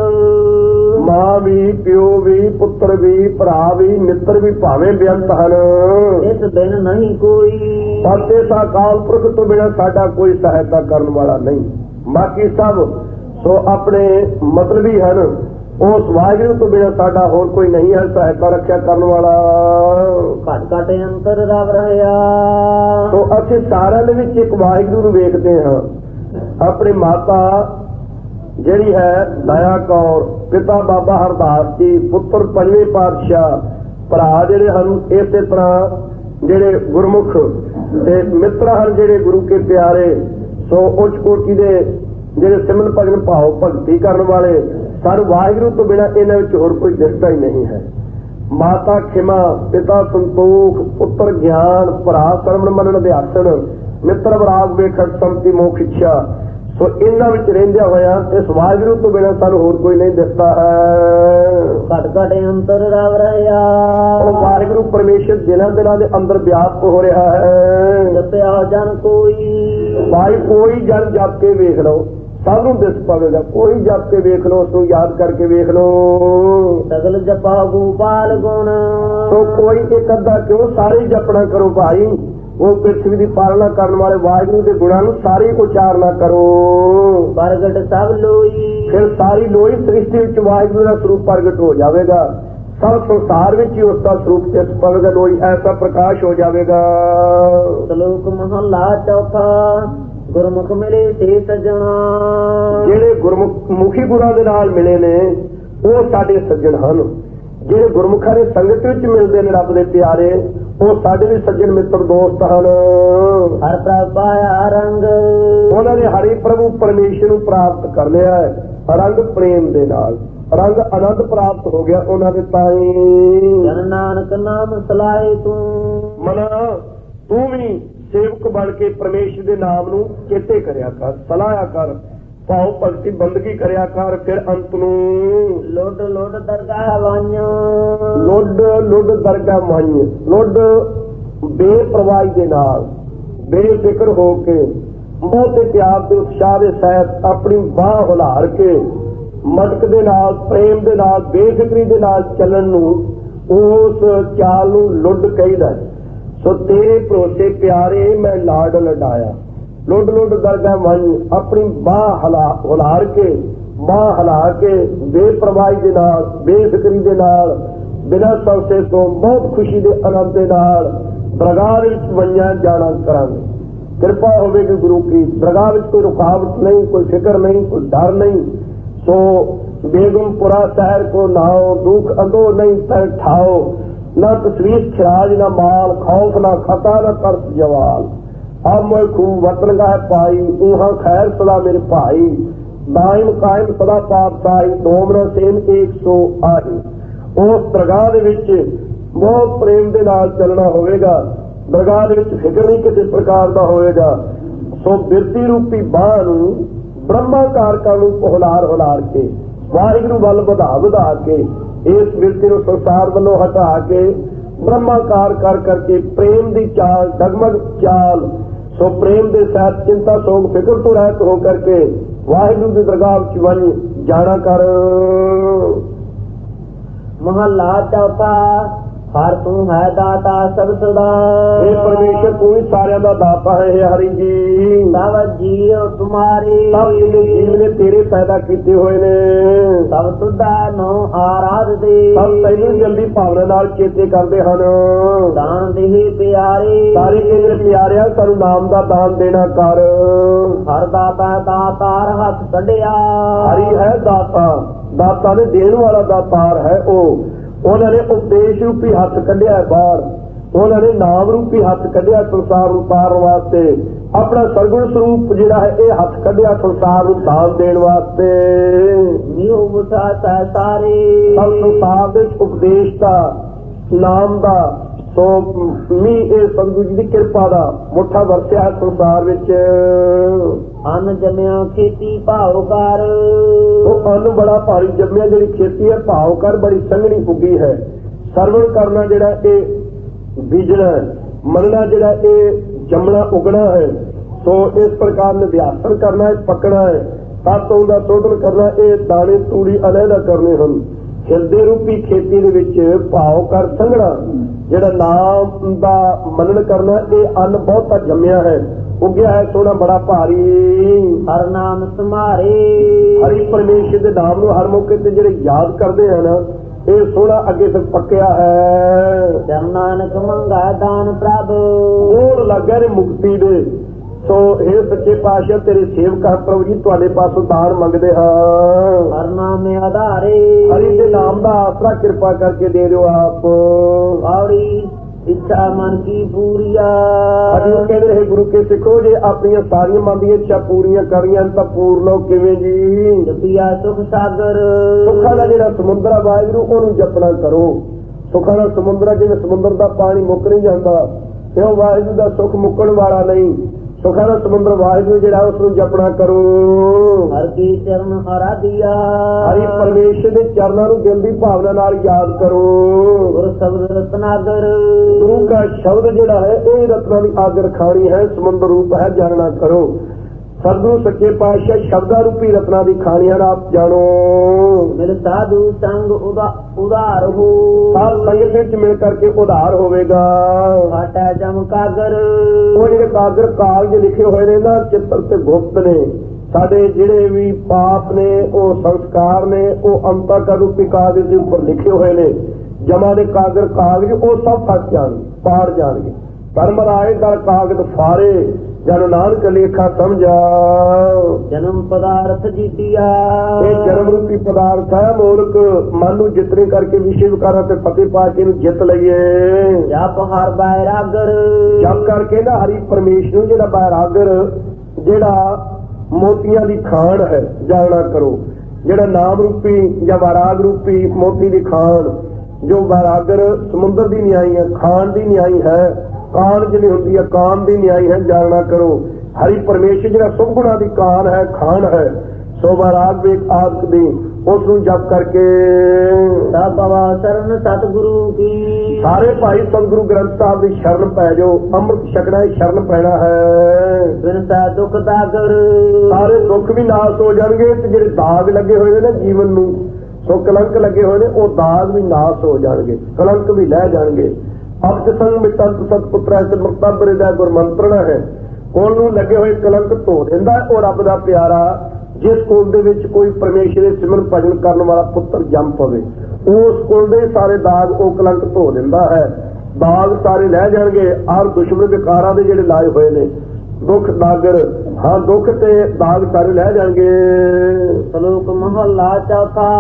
ਮਾਂ ਵੀ, ਪਿਓ ਵੀ, ਪੁੱਤਰ ਵੀ, ਭਰਾ ਵੀ, ਮਿੱਤਰ ਵੀ ਭਾਵੇਂ ਬੇਅੰਤ ਹਨ। ਇਸ ਬਿਨ ਨਹੀਂ ਕੋਈ ਸਾਤੇ ਸਾ ਅਕਾਲ ਪੁਰਖ ਤੋਂ ਬਿਨਾਂ ਸਾਡਾ ਕੋਈ ਸਹਾਇਤਾ ਕਰਨ ਵਾਲਾ ਨਹੀਂ। ਬਾਕੀ ਸਭ ਸੋ ਆਪਣੇ ਮਤਲਬੀ ਹਨ। ਉਸ ਵਾਹਿਗੁਰੂ ਤੋਂ ਬਿਨਾਂ ਸਾਡਾ ਹੋਰ ਕੋਈ ਨਹੀਂ ਹੈ ਸਹਾਇਤਾ ਰੱਖਿਆ ਕਰਨ ਵਾਲਾ। ਘਟ ਘਟ ਅੰਤਰ ਰਵ ਰਹਿਆ ਸੋ ਅਸੀਂ ਸਾਰਿਆਂ ਦੇ ਵਿੱਚ ਇੱਕ ਵਾਹਿਗੁਰੂ ਨੂੰ ਵੇਖਦੇ ਹਾਂ। ਆਪਣੀ ਮਾਤਾ ਜਿਹੜੀ ਹੈ ਦਇਆ ਕੌਰ, ਪਿਤਾ ਬਾਬਾ ਹਰਦਾਸ ਜੀ, ਪੁੱਤਰ ਪੰਜਵੇਂ ਪਾਤਸ਼ਾਹ, ਭਰਾ ਜਿਹੜੇ ਹਨ ਇਸੇ ਤਰ੍ਹਾਂ ਜਿਹੜੇ ਗੁਰਮੁਖ ਤੇ ਮਿੱਤਰ ਹਨ ਜਿਹੜੇ ਗੁਰੂ ਕੇ ਪਿਆਰੇ। ਸੋ ਉੱਚ ਕੋਟੀ ਦੇ ਜਿਹੜੇ ਸਿਮਰਨ ਭਜਨ ਭਾਵ ਭਗਤੀ ਕਰਨ ਵਾਲੇ, ਸਾਨੂੰ ਵਾਹਿਗੁਰੂ ਤੋਂ ਬਿਨਾਂ ਇਹਨਾਂ ਵਿੱਚ ਹੋਰ ਕੋਈ ਦਿਸਦਾ ਹੀ ਨਹੀਂ ਹੈ। ਮਾਤਾ ਖਿਮਾ, ਪਿਤਾ ਸੰਤੋਖ, ਪੁੱਤਰ ਗਿਆਨ, ਭਰਾ ਸਰਵਣ ਮੰਨਣ ਅਧਿਆਸਣ, ਮਿੱਤਰ ਵਿਰਾਗ ਵੇਖਣ ਸੰਮਤੀ ਮੋਖ ਇੱਛਾ। ਸੋ ਇਹਨਾਂ ਵਿੱਚ ਰਹਿੰਦਿਆਂ ਹੋਇਆ ਇਸ ਵਾਹਿਗੁਰੂ ਤੋਂ ਬਿਨਾਂ ਸਾਨੂੰ ਹੋਰ ਕੋਈ ਨਹੀਂ ਦਿਸਦਾ ਹੈ। ਘਟ ਘਟ ਅੰਤਰ ਰਵ ਰਹਿਆ ਉਹ ਵਾਹਿਗੁਰੂ ਪਰਮੇਸ਼ਰ ਦਿਨਾਂ ਦਿਨਾਂ ਦੇ ਅੰਦਰ ਵਿਆਪਕ ਹੋ ਰਿਹਾ ਹੈ। ਜਪਿਆ ਜਨ ਕੋਈ ਭਾਈ ਕੋਈ ਜਨ ਜਪ ਕੇ ਵੇਖ ਲਓ, ਸਭ ਨੂੰ ਦਿਸ ਪਵੇਗਾ। ਕੋਈ ਜਪ ਕੇ ਵੇਖ ਲਓ, ਉਸਨੂੰ ਯਾਦ ਕਰਕੇ ਵੇਖ ਲਓ। ਸਗਲ ਜਪਾ ਗੋਪਾਲ ਗੁਣ ਸੋ ਕੋਈ ਇੱਕ ਅੱਧਾ ਕਿਉਂ, ਸਾਰੇ ਜਪਣਾ ਕਰੋ ਭਾਈ। ਉਹ ਪ੍ਰਿਥਵੀ ਦੀ ਪਾਲਣਾ ਕਰਨ ਵਾਲੇ ਵਾਹਿਗੁਰੂ ਦੇ ਗੁਣਾਂ ਨੂੰ ਸਾਰੇ ਉਚਾਰਨਾ ਕਰੋ। ਪ੍ਰਗਟ ਸਭ ਲੋਈ ਫਿਰ ਸਾਰੀ ਲੋਈ ਸ੍ਰਿਸ਼ਟੀ ਵਿੱਚ ਵਾਹਿਗੁਰੂ ਦਾ ਸਰੂਪ ਪ੍ਰਗਟ ਹੋ ਜਾਵੇਗਾ। ਸਭ ਸੰਸਾਰ ਵਿੱਚ ਹੀ ਉਸ ਦਾ ਸਰੂਪ ਜਿਸ ਪਵੇਗਾ, ਲੋਈ ਐਸਾ ਪ੍ਰਕਾਸ਼ ਹੋ ਜਾਵੇਗਾ। ਸ਼ਲੋਕ ਮਹਲਾ ਚੌਥਾ ਗੁਰਮੁਖ ਮਿਲੇ ਤੇ ਸਜਣਾ। ਜਿਹੜੇ ਗੁਰਮੁਖੀ ਗੁਰਾਂ ਦੇ ਨਾਲ ਮਿਲੇ ਨੇ ਉਹ ਸਾਡੇ ਸੱਜਣ ਹਨ। ਜਿਹੜੇ ਗੁਰਮੁਖਾਂ ਦੇ ਸੰਗਤ ਵਿੱਚ ਮਿਲਦੇ ਨੇ ਰੱਬ ਦੇ ਪਿਆਰੇ, ਉਹ ਸਾਡੇ ਵੀ ਸੱਜਣ ਮਿੱਤਰ ਦੋਸਤ ਹਨ। ਹਰ ਪ੍ਰਭ ਪਾਇਆ ਰੰਗ ਉਹਨਾਂ ਨੇ ਹਰੀ ਪ੍ਰਭੂ ਪਰਮੇਸ਼ਰ ਨੂੰ ਪ੍ਰਾਪਤ ਕਰ ਲਿਆ ਹੈ। ਰੰਗ ਪ੍ਰੇਮ ਦੇ ਨਾਲ, ਰੰਗ ਆਨੰਦ ਪ੍ਰਾਪਤ ਹੋ ਗਿਆ ਉਹਨਾਂ ਦੇ ਤਾਈ। ਜਨ ਨਾਨਕ ਨਾਮ ਸਲਾਏ ਤੂੰ ਮਨਾ ਤੂੰ ਵੀ ਸੇਵਕ ਬਣ ਕੇ ਪਰਮੇਸ਼ਰ ਦੇ ਨਾਮ ਨੂੰ ਚੇਤੇ ਕਰਿਆ ਕਰ, ਸਲਾਹਿਆ ਕਰ, ਭਾਉ ਭਗਤੀ ਬੰਦਗੀ ਕਰਿਆ ਕਰ। ਫਿਰ ਅੰਤ ਨੂੰ ਲੋਡ ਲੋਡ ਦਰਗਾਹ ਵਾਈਆਂ ਲੁੱਡ ਲੁੱਡ ਦਰਗਾਹ ਮਾਈਆਂ। ਲੁੱਡ ਬੇਪਰਵਾਹੀ ਦੇ ਨਾਲ, ਬੇਫਿਕਰ ਹੋ ਕੇ, ਬਹੁਤੇ ਪਿਆਰ ਤੇ ਉਤਸ਼ਾਹ ਦੇ ਸਹਿਤ ਆਪਣੀ ਬਾਹ ਹੁਲਾਰ ਕੇ, ਮਟਕ ਦੇ ਨਾਲ, ਪ੍ਰੇਮ ਦੇ ਨਾਲ, ਬੇਫਿਕਰੀ ਦੇ ਨਾਲ ਚੱਲਣ ਨੂੰ ਉਸ ਚਾਲ ਨੂੰ ਲੁੱਡ ਕਹੀਦਾ। ਸੋ ਤੇਰੇ ਭਰੋਸੇ ਪਿਆਰੇ ਮੈਂ ਲਾਡ ਲਡਾਇਆ। ਲੁੱਡ ਲੁੱਡ ਦਰਗਾਹ ਮਾਈ, ਆਪਣੀ ਬਾਹ ਹਲਾ ਹੁਲਾਰ ਕੇ, ਬਾਹ ਹਲਾ ਕੇ, ਬੇਪਰਵਾਹੀ ਦੇ ਨਾਲ, ਬੇਫਿਕਰੀ ਦੇ ਨਾਲ, ਬਿਨਾਂ ਸੰਸੇ ਤੋਂ ਬਹੁਤ ਖੁਸ਼ੀ ਦੇ ਆਨੰਦ ਦੇ ਨਾਲ ਦਰਗਾਹ ਵਿੱਚ ਵੰਜਾਂ ਜਾਣਾ ਕਰਾਂਗੇ। ਕਿਰਪਾ ਹੋਵੇਗੀ ਗੁਰੂ ਕੀ। ਦਰਗਾਹ ਵਿੱਚ ਕੋਈ ਰੁਕਾਵਟ ਨਹੀਂ, ਕੋਈ ਫਿਕਰ ਨਹੀਂ, ਕੋਈ ਡਰ ਨਹੀਂ। ਸੋ ਬੇਗਮਪੁਰਾ ਸ਼ਹਿਰ ਕੋ ਨਾਓ, ਦੁੱਖ ਅੰਦੋ ਨਹੀਂ ਤੈ ਠਾਓ। ਨਾ ਤਸਵੀਰ ਖਿਰਾਜ ਨਾ ਮਾਲ, ਖੌਫ ਨਾ ਖਤਾ ਨਾ ਤਰਸ ਜਵਾਲ। अब मैं खूब वतन गाय पाई, ऊहा खैर सदा मेरे भाई। दाइम कायम सदा पातशाही, दोमना सेम एक सौ आही। उस दरगाह ਦੇ ਵਿੱਚ ਬਹੁਤ ਪ੍ਰੇਮ ਦੇ ਨਾਲ ਚੱਲਣਾ ਹੋਵੇਗਾ। ਦਰਗਾਹ ਦੇ ਵਿੱਚ ਫਿਕਰ ਨਹੀਂ ਕਿਸੇ ਪ੍ਰਕਾਰ ਦਾ ਹੋਵੇਗਾ। ਸੋ ਬਿਰਤੀ ਰੂਪੀ ਬਾਹ ਨੂੰ ਬ੍ਰਹਮਾਕਾਰ ਕਰਨ ਨੂੰ ਹੁਲਾਰ ਹੁਲਾਰ ਕੇ, ਵਾਹਿਗੁਰੂ ਵੱਲ ਵਧਾ ਵਧਾ ਕੇ, ਇਸ ਬਿਰਤੀ ਨੂੰ ਸੰਸਾਰ ਵੱਲੋਂ ਹਟਾ ਕੇ ਬ੍ਰਹਮਾਕਾਰ ਕਰ ਕਰਕੇ ਪ੍ਰੇਮ ਦੀ ਚਾਲ, ਡਗਮਗ ਚਾਲ, ਸੋ ਪ੍ਰੇਮ ਦੇ ਸਾਥ ਚਿੰਤਾ ਸੋਗ ਫਿਕਰ ਤੋਂ ਰਹਿਤ ਹੋ ਕਰਕੇ ਵਾਹਿਗੁਰੂ ਦੀ ਦਰਗਾਹ ਵਿੱਚ ਵੰਜ ਜਾਣਾ ਕਰ। ਮਹਲਾ ਚੌਥਾ ਹਰ ਤੂੰ ਹੈ ਦਾਤਾ ਸਭ ਸਦਾ। ਇਹ ਪਰਮੇਸ਼ਰ ਤੂੰ ਹੀ ਸਾਰਿਆਂ ਦਾ ਦਾਤਾ ਹੈ ਹਰੀ ਜੀ। ਸਭ ਜੀਵ ਤੁਮਾਰੇ, ਸਭ ਜਿਹੜੇ ਜੀਵ ਨੇ ਤੇਰੇ ਪੈਦਾ ਕੀਤੇ ਹੋਏ ਨੇ। ਸਭ ਤੁਧਾ ਨੋ ਆਰਾਧਦੇ, ਸਭ ਤੈਨੂੰ ਜਲਦੀ ਭਾਵਨਾ ਨਾਲ ਚੇਤੇ ਕਰਦੇ ਹਨ। ਦਾਨ ਦੇਹੇ ਪਿਆਰੇ, ਸਾਰੇ ਤੇਰੇ ਪਿਆਰਿਆਂ ਸਾਨੂੰ ਨਾਮ ਦਾ ਦਾਨ ਦੇਣਾ ਕਰ। ਹਰ ਦਾਤਾ ਦਾਤਾਰ ਹੱਥ ਕੱਢਿਆ। ਹਰੀ ਹੈ ਦਾਤਾ, ਦਾਤਾ ਨੇ ਦੇਣ ਵਾਲਾ ਦਾਤਾਰ ਹੈ ਉਹ। ਉਹਨਾਂ ਨੇ ਉਪਦੇਸ਼ ਰੂਪੀ ਹੱਥ ਕੱਢਿਆ ਬਾਹਰ। ਉਹਨਾਂ ਨੇ ਨਾਮ ਰੂਪੀ ਹੱਥ ਕੱਢਿਆ ਸੰਸਾਰ ਨੂੰ ਤਾਰਨ ਵਾਸਤੇ, ਆਪਣਾ ਸਰਗੁਣ ਸਰੂਪ ਜਿਹੜਾ ਹੈ ਇਹ ਹੱਥ ਕੱਢਿਆ ਸੰਸਾਰ ਨੂੰ ਦਾਨ ਦੇਣ ਵਾਸਤੇ। ਨਿਉ ਸਾਰੇ ਸਭ ਸੰਸਾਰ ਦੇ ਉਪਦੇਸ਼ ਦਾ, ਨਾਮ ਦਾ, ਸੋ ਮੀ ਇਹ ਸਤਿਗੁਰੂ ਜੀ ਦੀ ਕਿਰਪਾ ਦਾ ਮੁੱਠਾ ਵਰਸਿਆ ਹੈ ਸੰਸਾਰ ਵਿੱਚ। ਅੰਨ ਜੰਮਿਆ ਖੇਤੀ ਭਾਉ ਕਰ, ਉਹ ਅੰਨ ਬੜਾ ਭਾਰੀ ਜੰਮਿਆ, ਜਿਹੜੀ ਖੇਤੀ ਹੈ ਭਾਉ ਕਰ ਬੜੀ ਸੰਘਣੀ ਉੱਗੀ ਹੈ। ਸਰਵਣ ਕਰਨਾ ਜਿਹੜਾ ਇਹ ਬੀਜਣਾ, ਮੰਨਣਾ ਜਿਹੜਾ ਇਹ ਜੰਮਣਾ ਉਗਣਾ ਹੈ। ਸੋ ਇਸ ਪ੍ਰਕਾਰ ਨਿਧਿਆਸਨ ਕਰਨਾ ਹੈ, ਪੱਕਣਾ ਹੈ, ਤਤ ਦਾ ਸ਼ੋਧਨ ਕਰਨਾ, ਇਹ ਦਾਣੇ ਤੂੜੀ ਅਲੱਗਾ ਕਰਨੇ ਹਨ। ਹਿਰਦੇ ਰੂਪੀ ਖੇਤੀ ਦੇ ਵਿੱਚ ਭਾਉ ਕਰ ਸੰਘਣਾ, ਜਿਹੜਾ ਨਾਮ ਦਾ ਮੰਨਣ ਕਰਨਾ, ਇਹ ਅੰਨ ਬਹੁਤਾ ਜੰਮਿਆ ਹੈ, ਉੱਗਿਆ ਹੈ, ਸੋਹਣਾ ਬੜਾ ਭਾਰੀ। ਹਰ ਨਾਮ ਸਮਾਰੇ, ਹਰੀ ਪਰਮੇਸ਼ਰ ਦੇ ਨਾਮ ਨੂੰ ਹਰ ਮੌਕੇ ਤੇ ਜਿਹੜੇ ਯਾਦ ਕਰਦੇ ਹਨ, ਇਹ ਸੋਹਣਾ ਅੱਗੇ ਫਿਰ ਪੱਕਿਆ ਹੈ। ਜਨ ਨਾਨਕ ਮੰਗਾ ਦਾਨ ਪ੍ਰਭ, ਉਹ ਲੱਗਾ ਨੇ ਮੁਕਤੀ ਦੇ। ਸੋ ਇਹ ਸੱਚੇ ਪਾਤਸ਼ਾਹ ਤੇਰੇ ਸੇਵਕ ਪ੍ਰਭੂ ਜੀ ਤੁਹਾਡੇ ਪਾਸੋਂ ਦਾਨ ਮੰਗਦੇ ਹਾਂ। ਹਰ ਨਾਮ ਆਧਾਰੇ, ਹਰੀ ਦੇ ਨਾਮ ਦਾ ਆਸਰਾ ਕਿਰਪਾ ਕਰਕੇ ਦੇ ਦਿਓ ਆਪ। ਔੜੀ ਇੱਛਾ ਮਨ ਕੀ ਪੂਰੀਆ, ਅਜੀ ਉਹ ਕਹਿੰਦੇ ਰਹੇ ਗੁਰੂ ਕੇ ਸਿੱਖੋ, ਜੇ ਆਪਣੀਆਂ ਸਾਰੀਆਂ ਮਨ ਦੀਆਂ ਇੱਛਾ ਪੂਰੀਆਂ ਕਰੀਆਂ ਤਾਂ ਪੂਰਨੋ ਕਿਵੇਂ ਜੀ। ਜਪਿਆ ਸੁਖ ਸਾਗਰ, ਸੁੱਖਾਂ ਦਾ ਜਿਹੜਾ ਸਮੁੰਦਰ ਆ ਵਾਹਿਗੁਰੂ ਉਹਨੂੰ ਜਪਣਾ ਕਰੋ। ਸੁੱਖਾਂ ਦਾ ਸਮੁੰਦਰ, ਜਿਵੇਂ ਸਮੁੰਦਰ ਦਾ ਪਾਣੀ ਮੁੱਕ ਨਹੀਂ ਜਾਂਦਾ, ਤੇ ਉਹ ਵਾਹਿਗੁਰੂ ਦਾ ਸੁੱਖ ਮੁੱਕਣ ਵਾਲਾ ਨਹੀਂ। ਸੁੱਖਾਂ ਦਾ ਸਮੁੰਦਰ ਵਾਹਿਗੁਰੂ ਜਿਹੜਾ ਉਸ ਨੂੰ ਜਪਣਾ ਕਰੋ। ਹਰ ਕੀ ਚਰਨ ਆਰਾਧਿਆ, ਹਰੀ ਪਰਮੇਸ਼ਰ ਦੇ ਚਰਨਾਂ ਨੂੰ ਦਿਲ ਦੀ ਭਾਵਨਾ ਨਾਲ ਯਾਦ ਕਰੋ। ਗੁਰ ਸ਼ਬਦ ਰਤਨਾਗਰ, ਗੁਰੂ ਦਾ ਸ਼ਬਦ ਜਿਹੜਾ ਹੈ ਇਹ ਰਤਨਾਂ ਦੀ ਆਗਰ ਖਾਣੀ ਹੈ, ਸਮੁੰਦਰ ਰੂਪ ਹੈ, ਜਾਣਨਾ ਕਰੋ। ਸਤਿਗੁਰੂ ਸੱਚੇ ਪਾਤਸ਼ਾਹ ਸ਼ਬਦਾਂ ਰੂਪੀ ਰਤਨਾਂ ਦੀ ਖਾਣੀਆਂ ਆਪ ਜਾਣੋ। ਮਿਲ ਸਾਧੂ ਸੰਗ ਉਧਾਰ ਹੋ, ਸਾਧ ਸੰਗਤ ਵਿੱਚ ਮਿਲ ਕਰਕੇ ਉਧਾਰ ਹੋਵੇਗਾ। ਫਾਟਾ ਜਮ ਕਾਗਰ, ਉਹ ਜਿਹੜੇ ਕਾਗਰ ਕਾਗਜ਼ ਲਿਖੇ ਹੋਏ ਨੇ ਨਾ, ਚਿੱਤਰ ਤੇ ਗੁਪਤ ਨੇ, ਸਾਡੇ ਜਿਹੜੇ ਵੀ ਪਾਪ ਨੇ, ਉਹ ਸੰਸਕਾਰ ਨੇ, ਉਹ ਅੰਤਕਰਣ ਰੂਪੀ ਕਾਗਜ਼ ਦੇ ਉੱਪਰ ਲਿਖੇ ਹੋਏ ਨੇ। ਜਮਾ ਦੇ ਕਾਗਰ ਕਾਗਜ਼ ਉਹ ਸਭ ਫਟ ਜਾਣਗੇ, ਪਾੜ ਜਾਣਗੇ। ਧਰਮ ਰਾਏ ਦਾ ਕਾਗਜ਼ ਫਾਰੇ, ਜਨ ਨਾਨਕ ਲੇਖਾ ਸਮਝਾ। ਜਨਮ ਪਦਾਰਥ ਜੀਤਿਆ, ਇਹ ਜਨਮ ਰੂਪੀ ਪਦਾਰਥ ਹੈ, ਮੋਲਕ ਮਨ ਨੂੰ ਜਿਤਨੇ ਕਰਕੇ ਵਿਸ਼ੇ ਵਿਕਾਰਾਂ ਤੇ ਫਤਿਹ ਪਾ ਕੇ ਨੂੰ ਜਿੱਤ ਲਈਏ। ਜਪ ਹਰ ਬੈਰਾਗਰ, ਜਪ ਕਰਕੇ ਨਾ ਹਰੀ ਪਰਮੇਸ਼ਰ ਨੂੰ ਜਿਹੜਾ ਬੈਰਾਗਰ, ਜਿਹੜਾ ਮੋਤੀਆਂ ਦੀ ਖਾਣ ਹੈ, ਜਾਣਨਾ ਕਰੋ। ਜਿਹੜਾ ਨਾਮ ਰੂਪੀ ਜਾਂ ਵੈਰਾਗ ਰੂਪੀ ਮੋਤੀ ਦੀ ਖਾਣ, ਜੋ ਵੈਰਾਗਰ ਸਮੁੰਦਰ ਦੀ ਨਿਆਈ ਹੈ, ਖਾਣ ਦੀ ਨਿਆਈ ਹੈ, ਕਾਨ ਜਿਹੜੀ ਹੁੰਦੀ ਹੈ ਕਾਨ ਦੀ ਨਿਆਈ ਹੈ, ਜਾਣਨਾ ਕਰੋ। ਹਰੀ ਪਰਮੇਸ਼ਰ ਜਿਹੜਾ ਸੁਭ ਗੁਣਾ ਦੀ ਕਾਨ ਹੈ, ਖਾਣ ਹੈ, ਸੋ ਵੈਰਾਗ ਵੇਖ ਆਦਿ ਦੀ, ਉਸ ਨੂੰ ਜਪ ਕਰਕੇ ਸਭ ਪਵਾ ਸ਼ਰਨ ਸਤਿਗੁਰੂ ਕੀ। ਸਾਰੇ ਭਾਈ ਸਤਿਗੁਰੂ ਗ੍ਰੰਥ ਸਾਹਿਬ ਦੀ ਸ਼ਰਨ ਪੈ ਜਾਓ। ਅੰਮ੍ਰਿਤ ਛਕਣਾ ਹੀ ਸ਼ਰਨ ਪੈਣਾ ਹੈ। ਬਿਨਸਾ ਦੁੱਖ ਦਾਗਰ, ਸਾਰੇ ਦੁੱਖ ਵੀ ਨਾਸ ਹੋ ਜਾਣਗੇ, ਤੇ ਜਿਹੜੇ ਦਾਗ ਲੱਗੇ ਹੋਏ ਨੇ ਨਾ ਜੀਵਨ ਨੂੰ, ਸੋ ਕਲੰਕ ਲੱਗੇ ਹੋਏ ਨੇ, ਉਹ ਦਾਗ ਵੀ ਨਾਸ ਹੋ ਜਾਣਗੇ, ਕਲੰਕ ਵੀ ਲੈ ਜਾਣਗੇ। ਅਬ ਸੰਗ ਮਿਟੰਤ ਸਤਪੁੱਤਰਾ ਮੁਕਤਬਰੇ ਦਾ ਗੁਰਮੰਤਰਣਾ ਹੈ। ਕੋਲ ਨੂੰ ਲੱਗੇ ਹੋਏ ਕਲੰਕ ਧੋ ਦਿੰਦਾ ਉਹ ਰੱਬ ਦਾ ਪਿਆਰਾ। ਜਿਸ ਕੋਲ ਦੇ ਵਿੱਚ ਕੋਈ ਪਰਮੇਸ਼ਰ ਦੇ ਸਿਮਰਨ ਭਜਨ ਕਰਨ ਵਾਲਾ ਪੁੱਤਰ ਜੰਮ ਪਵੇ, ਉਸ ਕੋਲ ਦੇ ਸਾਰੇ ਦਾਗ ਉਹ ਕਲੰਕ ਧੋ ਦਿੰਦਾ ਹੈ। ਦਾਗ ਸਾਰੇ ਲੈ ਜਾਣਗੇ। ਆਰ ਦੁਸ਼ਮਣ ਵਿਕਾਰਾਂ ਦੇ ਜਿਹੜੇ ਲਾਏ ਹੋਏ ਨੇ, ਦੁੱਖ ਦਾਗਰ, ਹਾਂ ਦੁੱਖ ਤੇ ਦਾਗ ਸਾਰੇ ਲੈ ਜਾਣਗੇ। ਸ਼ਲੋਕ ਮਹਲਾ ਚੌਥਾ।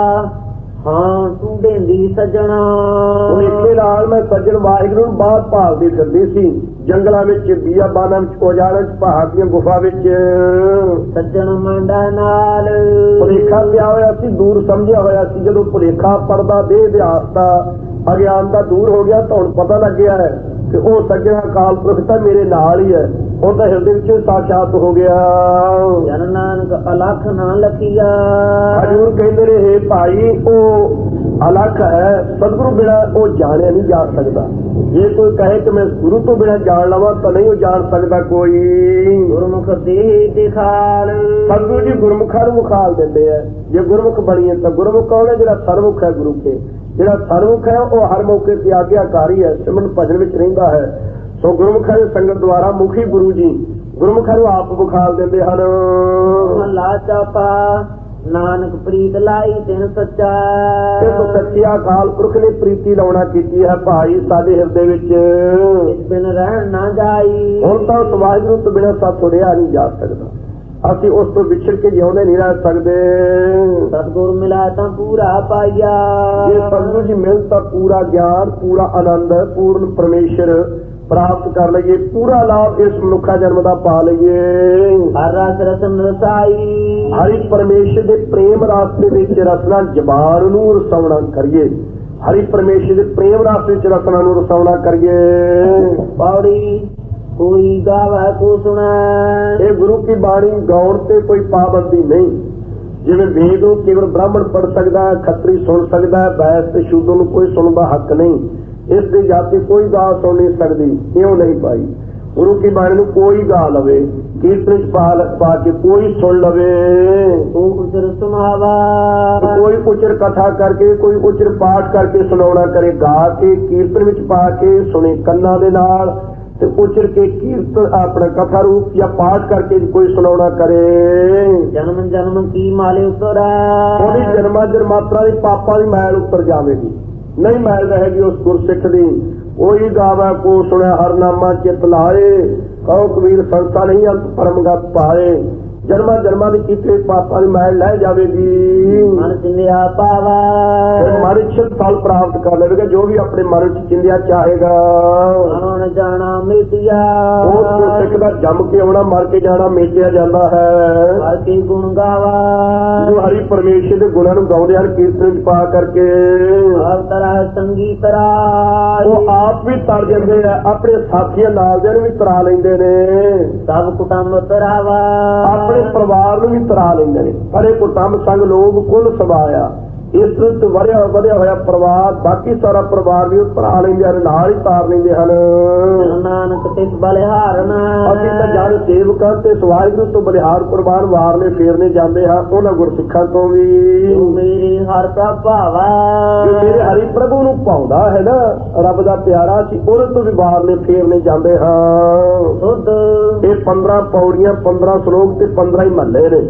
ਹਾਂ ਤੂੰ ਢੇਂਦੀ ਸੱਜਣਾ, ਉਲੇਖੇ ਨਾਲ ਮੈਂ ਸੱਜਣ ਵਾਹਿਗੁਰੂ ਨੂੰ ਬਾਤ ਭਾਲਦੀ ਫਿਰਦੀ ਸੀ, ਜੰਗਲਾਂ ਵਿੱਚ, ਬੀਆਬਾਨਾਂ ਵਿੱਚ, ਉਜਾੜਾਂ ਵਿੱਚ, ਪਹਾੜੀਆਂ ਗੁਫਾ ਵਿੱਚ। ਸੱਜਣ ਮੰਡਾ ਨਾਲ ਭੁਲੇਖਾ ਪਿਆ ਹੋਇਆ ਸੀ, ਦੂਰ ਸਮਝਿਆ ਹੋਇਆ ਸੀ। ਜਦੋਂ ਭੁਲੇਖਾ ਪੜਦਾ ਦੇਹ ਦਿਆਸ ਦਾ, ਅਗਿਆਨਤਾ ਦੂਰ ਹੋ ਗਿਆ ਤਾਂ ਹੁਣ ਪਤਾ ਲੱਗਿਆ ਹੈ ਕਿ ਉਹ ਸੱਜਣਾ ਅਕਾਲ ਪੁਰਖ ਤਾਂ ਮੇਰੇ ਨਾਲ ਹੀ ਹੈ, ਉਹਦਾ ਹਿਰਦੇ ਵਿੱਚ ਸਾਖਿਆਤ ਹੋ ਗਿਆ। ਜਨ ਨਾਨਕ ਅਲਖ ਨਾ ਲਖੀਆ, ਹਜ਼ੂਰ ਕਹਿੰਦੇ ਨੇ ਹੇ ਭਾਈ ਉਹ ਅਲਖ ਹੈ, ਸਤਿਗੁਰੂ ਬਿਨਾਂ ਉਹ ਜਾਣਿਆ ਨਹੀਂ ਜਾ ਸਕਦਾ। ਜੇ ਕੋਈ ਕਹੇ ਕਿ ਮੈਂ ਗੁਰੂ ਤੋਂ ਬਿਨਾਂ ਜਾਣ ਲਵਾਂ ਤਾਂ ਨਹੀਂ ਉਹ ਜਾਣ ਸਕਦਾ ਕੋਈ। ਗੁਰਮੁਖ ਦੇਹ ਦਿਖਾਲ, ਸਤਿਗੁਰੂ ਜੀ ਗੁਰਮੁਖਾਂ ਨੂੰ ਮੁਖਾਲ ਦਿੰਦੇ ਆ। ਜੇ ਗੁਰਮੁਖ ਬਣੀਏ ਤਾਂ ਗੁਰਮੁਖ ਕੌਣ ਹੈ? ਜਿਹੜਾ ਸਰਮੁਖ ਹੈ ਗੁਰੂ ਕੇ। ਜਿਹੜਾ ਸਰਮੁਖ ਹੈ ਉਹ ਹਰ ਮੌਕੇ ਤੇ ਆਗਿਆਕਾਰੀ ਹੈ, ਸਿਮਰਨ ਭਜਨ ਵਿੱਚ ਰਹਿੰਦਾ ਹੈ। ਸੋ ਗੁਰਮੁਖਾਂ ਦੀ ਸੰਗਤ ਦੁਆਰਾ ਮੁਖੀ ਗੁਰੂ ਜੀ ਗੁਰਮੁਖਾਂ ਨੂੰ ਆਪ ਮੁਖਾਲ ਦਿੰਦੇ ਹਨ। ਮਹਲਾ ਚੌਥਾ। ਨਾਨਕ ਪ੍ਰੀਤ ਲਾਈ ਤਿਨ ਸੱਚਾ, ਇਸ ਸੱਚਿਆ ਅਕਾਲ ਪੁਰਖ ਨੇ ਪ੍ਰੀਤੀ ਲਾਉਣਾ ਕੀਤੀ ਹੈ ਭਾਈ ਸਾਡੇ ਹਿਰਦੇ ਵਿੱਚ। ਇਸ ਬਿਨ ਰਹਿਣ ਨਾ ਜਾਈ, ਹੁਣ ਤਾਂ ਉਸ ਵਾਹਿਗੁਰੂ ਤੋਂ ਬਿਨਾਂ ਸਾਥੋਂ ਰਿਹਾ ਨਹੀਂ ਜਾ ਸਕਦਾ। ਅਸੀਂ ਉਸ ਤੋਂ ਵਿਛੜ ਕੇ ਜਿਉਂਦੇ ਨਹੀਂ ਰਹਿ ਸਕਦੇ। ਸਤਿਗੁਰ ਮਿਲਾ ਤਾਂ ਪੂਰਾ ਪਾਈਆ, ਜੇ ਸਤਿਗੁਰੂ ਜੀ ਮਿਲ ਤਾਂ ਪੂਰਾ ਗਿਆਨ, ਪੂਰਾ ਆਨੰਦ, ਪੂਰਨ ਪਰਮੇਸ਼ਰ ਪ੍ਰਾਪਤ ਕਰ ਲਈਏ, ਪੂਰਾ ਲਾਭ ਇਸ ਮਨੁੱਖਾ ਜਨਮ ਦਾ ਪਾ ਲਈਏ। ਹਰ ਰਸ ਰਸਨ ਰਸਾਈ, ਹਰੀ ਪਰਮੇਸ਼ਰ ਦੇ ਪ੍ਰੇਮ ਰਾਸਤੇ ਵਿੱਚ ਰਸਨਾ ਜ਼ਬਾਨ ਨੂੰ ਰਸਾਉਣਾ ਕਰੀਏ, ਹਰੀ ਪਰਮੇਸ਼ਰ ਦੇ ਪ੍ਰੇਮ ਰਾਸਤੇ ਵਿੱਚ ਰਸਨਾ ਨੂੰ ਰਸਾਉਣਾ ਕਰੀਏ। ਪੌੜੀ ਕੋਈ ਗਾਵੇ ਕੋ ਸੁਣੈ, ਇਹ ਗੁਰੂ ਕੀ ਬਾਣੀ ਗਾਉਣ ਤੇ ਕੋਈ ਪਾਬੰਦੀ ਨਹੀਂ। ਜਿਵੇਂ ਵੇਦ ਨੂੰ ਕੇਵਲ ਬ੍ਰਾਹਮਣ ਪੜ੍ਹ ਸਕਦਾ ਹੈ, ਖੱਤਰੀ ਸੁਣ ਸਕਦਾ ਹੈ, ਬੈਸ ਤੇ ਸ਼ੂਦਰ ਨੂੰ ਕੋਈ ਸੁਣਨ ਦਾ ਹੱਕ ਨਹੀਂ। ਇਸ ਦੀ ਜਾਤੀ ਕੋਈ ਗਾ ਸੁਣ ਨਹੀਂ ਸਕਦੀ, ਕਿਉਂ ਨਹੀਂ ਪਾਈ। ਗੁਰੂ ਕੀ ਬਾਣੀ ਨੂੰ ਕੋਈ ਗਾ ਲਵੇ, ਕੀਰਤਨ ਚ ਪਾ ਪਾ ਕੇ ਕੋਈ ਸੁਣ ਲਵੇ, ਉਹ ਉਚਰ ਸੁਣਾਵਾ, ਕੋਈ ਉਚਰ ਕਥਾ ਕਰਕੇ, ਕੋਈ ਉਚਰ ਪਾਠ ਕਰਕੇ ਸੁਣਾਉਣਾ ਕਰੇ, ਗਾ ਕੇ ਕੀਰਤਨ ਵਿੱਚ ਪਾ ਕੇ ਸੁਣੇ ਕੰਨਾਂ ਦੇ ਨਾਲ, ਤੇ ਉਚਰ ਕੇ ਕੀਰਤਨ ਆਪਣਾ ਕਥਾ ਰੂਪ ਜਾਂ ਪਾਠ ਕਰਕੇ ਕੋਈ ਸੁਣਾਉਣਾ ਕਰੇ। ਜਨਮ ਜਨਮ ਕੀ ਮਾਲੇ ਉਤਰੈ, ਉਹਦੀ ਜਨਮਾਂ ਜਨਮਾਤਰਾ ਦੀ ਪਾਪਾਂ ਦੀ ਮੈਲ ਉੱਤਰ ਜਾਵੇਗੀ, ਨਹੀਂ ਮੈਲ ਰਹੇਗੀ ਉਸ ਗੁਰਸਿੱਖ ਦੀ। ਉਹੀ ਗਾਵੇ ਕੋ ਸੁਣਿਆ ਹਰਨਾਮਾ ਚਿਤ ਲਾਏ, ਕਹੋ ਕਬੀਰ ਸੰਸਾ ਨਹੀਂ ਅੰਤ ਪਰਮਗਤ ਪਾਏ। ਜਨਮਾਂ ਜਨਮਾਂ ਦੀ ਕੀਤੇ ਪਾਪਾਂ ਦੀ ਮੈਲ ਲੈ ਜਾਵੇਗੀ। ਮਨ ਚਿੰਦਿਆ ਪਾਵਾ, ਮਨ ਇੱਛਤ ਫਲ ਪ੍ਰਾਪਤ ਕਰ ਲਵੇਗਾ, ਜੋ ਵੀ ਆਪਣੇ ਮਨ ਵਿੱਚ ਚਿੰਦਿਆ ਚਾਹੇਗਾ। ਆਉਣ ਜਾਣਾ ਮਿਟਿਆ, ਉਹ ਗੁਰਸਿੱਖ ਦਾ ਜੰਮ ਕੇ ਆਉਣਾ, ਮਰ ਕੇ ਜਾਣਾ ਮੇਟਿਆ ਜਾਂਦਾ ਹੈ। ਹਰ ਕੀ ਗੁਣ ਗਾਵਾ, ਜੋ ਹਰੀ ਪਰਮੇਸ਼ਰ ਦੇ ਗੁਣਾਂ ਨੂੰ ਗਾਉਂਦੇ ਹਨ ਕੀਰਤਨ ਚ ਪਾ ਕਰਕੇ, ਹਰ ਤਰ੍ਹਾਂ ਸੰਗੀ ਤਰਾਈ, ਉਹ ਆਪ ਵੀ ਤਰ ਜਾਂਦੇ ਆ, ਆਪਣੇ ਸਾਥੀਆਂ ਨਾਲ ਦੇ ਨੂੰ ਵੀ ਤਰਾ ਲੈਂਦੇ ਨੇ, ਸਭ ਕੁਟੰਬ ਤਰਾਵਾ, ਆਪਣੇ ਪਰਿਵਾਰ ਨੂੰ ਵੀ ਤਰਾ ਲੈਂਦੇ ਨੇ। ਹਰੇ ਕੁਟੰਬ ਸੰਗ ਲੋਕ ਕੁੱਲ ਸਭਾਇਆ, ਇਸ ਤੋਂ ਵਧਿਆ ਵਧਿਆ ਹੋਇਆ ਪਰਿਵਾਰ, ਬਾਕੀ ਸਾਰਾ ਪਰਿਵਾਰ ਵੀ ਉਹ ਤਰਾ ਲੈਂਦੇ ਹਨ, ਨਾਲ ਹੀ ਤਾਰ ਲੈਂਦੇ ਹਨ। ਨਾਨਕ ਤਿਸ ਬਲਿਹਾਰਨ, ਅਸੀਂ ਤਾਂ ਜਨ ਸੇਵਕਾਂ ਤੇ ਵਾਹਿਗੁਰੂ ਤੋਂ ਬਲਿਹਾਰ ਕੁਰਬਾਨ ਵਾਰਨੇ ਫੇਰਨੇ ਜਾਂਦੇ ਹਾਂ, ਉਹਨਾਂ ਗੁਰਸਿੱਖਾਂ ਤੋਂ ਵੀ। ਮੇਰੇ ਹਰ ਦਾ ਭਾਵਾ, ਜੋ ਮੇਰੇ ਹਰੀ ਪ੍ਰਭੂ ਨੂੰ ਭਾਉਂਦਾ ਹੈ ਨਾ, ਰੱਬ ਦਾ ਪਿਆਰਾ, ਸੀ ਉਹਦੇ ਤੋਂ ਵੀ ਵਾਰਨੇ ਫੇਰਨੇ ਜਾਂਦੇ ਹਾਂ। ਸੁਧ ਇਹ ਪੰਦਰਾਂ ਪੌੜੀਆਂ, ਪੰਦਰਾਂ ਸ਼ਲੋਕ ਤੇ ਪੰਦਰਾਂ ਹੀ ਮਹੱਲੇ ਨੇ।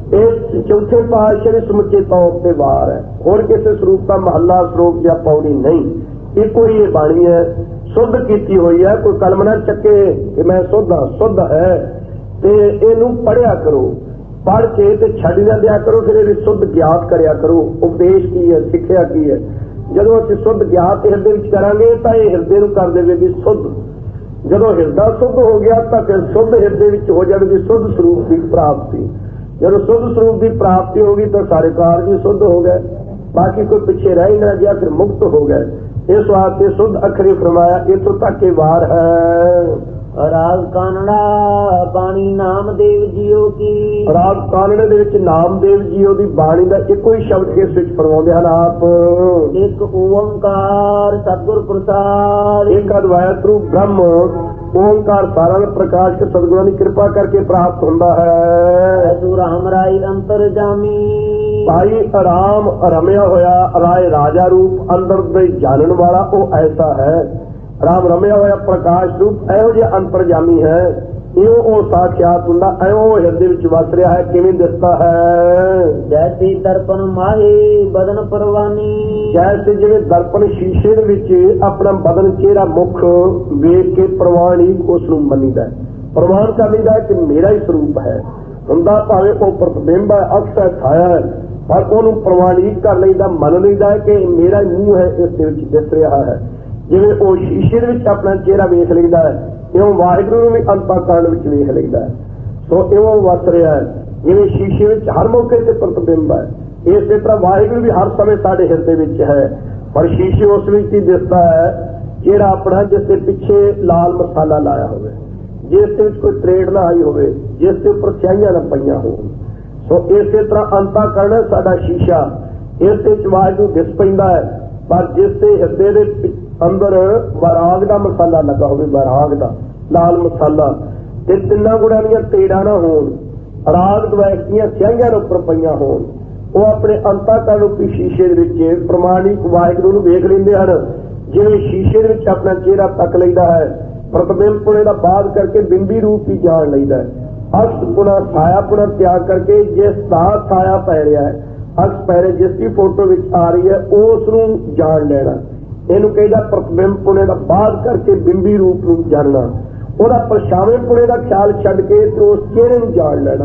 ਇਹ ਚੌਥੇ ਪਾਤਸ਼ਾਹ ਦੇ ਸਮੁੱਚੇ ਤੌਰ ਤੇ ਵਾਰ ਹੈ, ਹੋਰ ਕਿਸੇ ਸਰੂਪ ਦਾ ਮਹੱਲਾ ਸ਼ਲੋਕ ਜਾਂ ਪੌੜੀ ਨਹੀਂ। ਇੱਕੋ ਹੀ ਇਹ ਬਾਣੀ ਹੈ, ਸੁੱਧ ਕੀਤੀ ਹੋਈ ਹੈ। ਕੋਈ ਕਲਮ ਨਾ ਚੱਕੇ ਕਿ ਮੈਂ ਸੁੱਧ ਹਾਂ, ਸੁੱਧ ਹੈ। ਤੇ ਇਹਨੂੰ ਪੜ੍ਹਿਆ ਕਰੋ, ਪੜ੍ਹ ਕੇ ਤੇ ਛੱਡ ਨਾ ਦਿਆ ਕਰੋ, ਫਿਰ ਇਹਦੀ ਸੁੱਧ ਗਿਆਤ ਕਰਿਆ ਕਰੋ। ਉਪਦੇਸ਼ ਕੀ ਹੈ, ਸਿੱਖਿਆ ਕੀ ਹੈ। ਜਦੋਂ ਅਸੀਂ ਸੁੱਧ ਗਿਆਤ ਹਿਰਦੇ ਵਿੱਚ ਕਰਾਂਗੇ ਤਾਂ ਇਹ ਹਿਰਦੇ ਨੂੰ ਕਰ ਦੇਵੇਗੀ ਸੁੱਧ। ਜਦੋਂ ਹਿਰਦਾ ਸੁੱਧ ਹੋ ਗਿਆ ਤਾਂ ਫਿਰ ਸੁੱਧ ਹਿਰਦੇ ਵਿੱਚ ਹੋ ਜਾਵੇਗੀ ਸੁੱਧ ਸਰੂਪ ਦੀ ਪ੍ਰਾਪਤੀ। ਜਦੋਂ ਸੁੱਧ ਸਰੂਪ ਦੀ ਪ੍ਰਾਪਤੀ ਹੋਗੀ ਤਾਂ ਸਾਰੇ ਕਾਰਜ ਵੀ ਸੁੱਧ ਹੋ ਗਏ, ਬਾਕੀ ਕੋਈ ਪਿੱਛੇ ਰਹਿ ਹੀ ਨਾ ਗਿਆ, ਫਿਰ ਮੁਕਤ ਹੋ ਗਏ। ਇਸ ਵਾਸਤੇ ਸੁੱਧ ਅਖਰੀ ਫਰਮਾਇਆ, ਇੱਥੋਂ ਤੱਕ ਇਹ ਵਾਰ ਹੈ। ਰਾਗ ਕਾਨੜਾ ਬਾਣੀ ਨਾਮਦੇਵ ਜੀਓ ਕੀ, ਰਾਗ ਕਾਨੜੇ ਦੇ ਵਿੱਚ ਨਾਮਦੇਵ ਜੀਓ ਦੀ ਬਾਣੀ ਦਾ ਇੱਕੋ ਹੀ ਸ਼ਬਦ ਇਸ ਵਿੱਚ ਫਰਮਾਉਂਦੇ ਹਨ ਆਪ। ਇੱਕ ਓੰਕਾਰ ਸਤਿਗੁਰ ਪ੍ਰਸਾਦ, ਇੱਕ ਅਦਵੈਤ ਰੂਪ ਬ੍ਰਹਮ ਓੰਕਾਰ ਸਾਰਾ ਦਾ ਪ੍ਰਕਾਸ਼ ਕੇ ਸਤਿਗੁਰਾਂ ਦੀ ਕਿਰਪਾ ਕਰਕੇ ਪ੍ਰਾਪਤ ਹੁੰਦਾ ਹੈ। ਐਸੂ ਰਾਮ ਰਾਈ ਅੰਤਰ ਜਾਮੀ, ਭਾਈ ਆਰਾਮ ਰਮਿਆ ਹੋਇਆ ਰਾਏ ਰਾਜਾ ਰੂਪ ਅੰਦਰ ਦੇ ਜਾਣਨ ਵਾਲਾ ਉਹ ਐਸਾ ਹੈ। ਰਾਮ ਰਮਿਆ ਹੋਇਆ ਪ੍ਰਕਾਸ਼ ਰੂਪ ਇਹੋ ਜਿਹਾ ਅੰਤਰਜਾਮੀ ਹੈ। ਇਉਂ ਉਹ ਸਾਖਿਆਤ ਹੁੰਦਾ, ਇਉਂ ਉਹ ਹਿਰਦੇ ਵਿੱਚ ਵਸ ਰਿਹਾ ਹੈ। ਕਿਵੇਂ ਦਿਸਦਾ ਹੈ? ਜੈਸੀ ਦਰਪਨ ਮਾਹੀ ਬਦਨ ਪਰਵਾਨੀ, ਜੈਸੇ ਜਿਵੇਂ ਦਰਪਣ ਸ਼ੀਸ਼ੇ ਦੇ ਵਿੱਚ ਆਪਣਾ ਬਦਨ ਚਿਹਰਾ ਮੁਖ ਵੇਖ ਕੇ ਪ੍ਰਵਾਨੀ ਉਸ ਨੂੰ ਮੰਨੀਦਾ, ਪ੍ਰਵਾਨ ਕਰ ਲਈਦਾ ਕਿ ਮੇਰਾ ਹੀ ਸਰੂਪ ਹੈ। ਹੁੰਦਾ ਭਾਵੇਂ ਉਹ ਪ੍ਰਤਿਬਿੰਬ ਹੈ, ਅਕਸ ਹੈ, ਛਾਇਆ ਹੈ, ਪਰ ਉਹਨੂੰ ਪ੍ਰਵਾਨੀ ਕਰ ਲਈਦਾ, ਮੰਨ ਲਈਦਾ ਕਿ ਮੇਰਾ ਹੀ ਮੂੰਹ ਹੈ, ਇਸ ਦੇ ਵਿੱਚ ਦਿਸ ਰਿਹਾ ਹੈ। ਜਿਵੇਂ ਉਹ ਸ਼ੀਸ਼ੇ ਦੇ ਵਿੱਚ ਆਪਣਾ ਚਿਹਰਾ ਵੇਖ ਲੈਂਦਾ ਹੈ, ਇਉਂ ਵਾਹਿਗੁਰੂ ਨੂੰ ਵੀ ਅੰਤःਕਰਣ ਵਿੱਚ ਵੇਖ ਲੈਂਦਾ ਹੈ। ਸੋ ਇਉਂ ਵਸ ਰਿਹਾ ਹੈ। ਜਿਵੇਂ ਸ਼ੀਸ਼ੇ ਵਿੱਚ ਹਰ ਮੌਕੇ ਤੇ ਪ੍ਰਤਿਬਿੰਬ ਹੈ, ਇਸੇ ਤਰ੍ਹਾਂ ਵਾਹਿਗੁਰੂ ਵੀ ਹਰ ਸਮੇਂ ਸਾਡੇ ਹਿਰਦੇ ਵਿੱਚ ਹੈ, ਪਰ ਸ਼ੀਸ਼ੇ ਉਸ ਵਿੱਚ ਹੀ ਦਿਸਦਾ ਹੈ ਜਿਹੜਾ ਆਪਣਾ, ਜਿਸ ਦੇ ਪਿੱਛੇ ਲਾਲ ਮਸਾਲਾ ਲਾਇਆ ਹੋਵੇ, ਜਿਸ ਦੇ ਵਿੱਚ ਕੋਈ ਤਰੇੜ ਨਾ ਆਈ ਹੋਵੇ, ਜਿਸ ਦੇ ਉੱਪਰ ਸਿਆਹੀਆਂ ਨਾ ਪਈਆਂ ਹੋਣ। ਸੋ ਇਸੇ ਤਰ੍ਹਾਂ ਅੰਤःਕਰਣ ਸਾਡਾ ਸ਼ੀਸ਼ਾ, ਇਸ ਵਿੱਚ ਵਾਹਿਗੁਰੂ ਦਿਸ ਪੈਂਦਾ ਹੈ, ਪਰ ਜਿਸ ਦੇ ਹਿਰਦੇ ਦੇ ਅੰਦਰ ਵੈਰਾਗ ਦਾ ਮਸਾਲਾ ਲੱਗਾ ਹੋਵੇ, ਵੈਰਾਗ ਦਾ ਲਾਲ ਮਸਾਲਾ, ਤੇ ਤਿੰਨਾਂ ਗੁਣਾਂ ਦੀਆਂ ਤੇੜਾਂ ਨਾ ਹੋਣ, ਰਾਗ ਦਵੈਸ਼ ਦੀਆਂ ਸਿਆਹੀਆਂ ਉੱਪਰ ਪਈਆਂ ਹੋਣ, ਉਹ ਆਪਣੇ ਅੰਤःਕਰਣ ਰੂਪੀ ਸ਼ੀਸ਼ੇ ਦੇ ਵਿੱਚ ਪ੍ਰਮਾਣਿਕ ਵਾਹਿਗੁਰੂ ਨੂੰ ਵੇਖ ਲੈਂਦੇ ਹਨ। ਜਿਵੇਂ ਸ਼ੀਸ਼ੇ ਦੇ ਵਿੱਚ ਆਪਣਾ ਚਿਹਰਾ ਤੱਕ ਲੈਂਦਾ ਹੈ, ਪ੍ਰਤਿਬਿੰਬ ਪੁਣੇ ਦਾ ਬਾਅਦ ਕਰਕੇ ਬਿੰਬੀ ਰੂਪ ਹੀ ਜਾਣ ਲੈਂਦਾ ਹੈ। ਅਕਸ ਪੁਣਾ ਛਾਇਆ ਪੁਣਾ ਤਿਆਗ ਕਰਕੇ ਜਿਸ ਦਾ ਛਾਇਆ ਪੈ ਰਿਹਾ ਹੈ, ਅਕਸ ਪੈ ਰਿਹਾ ਜਿਸ ਦੀ ਫੋਟੋ ਵਿੱਚ ਆ ਰਹੀ ਹੈ, ਉਸ ਨੂੰ ਜਾਣ ਲੈਣਾ। ਇਹਨੂੰ ਕਹਿੰਦਾ ਪ੍ਰਤਿਬਿੰਬ ਪੁਣੇ ਦਾ ਬਾਅਦ ਕਰਕੇ ਬਿੰਬੀ ਰੂਪ ਨੂੰ ਜਾਣਨਾ। ਉਹਦਾ ਪਰਛਾਵੇਂ ਪੁਣੇ ਦਾ ਖਿਆਲ ਛੱਡ ਕੇ ਤੇ ਉਸ ਚਿਹਰੇ ਨੂੰ ਜਾਣ ਲੈਣਾ।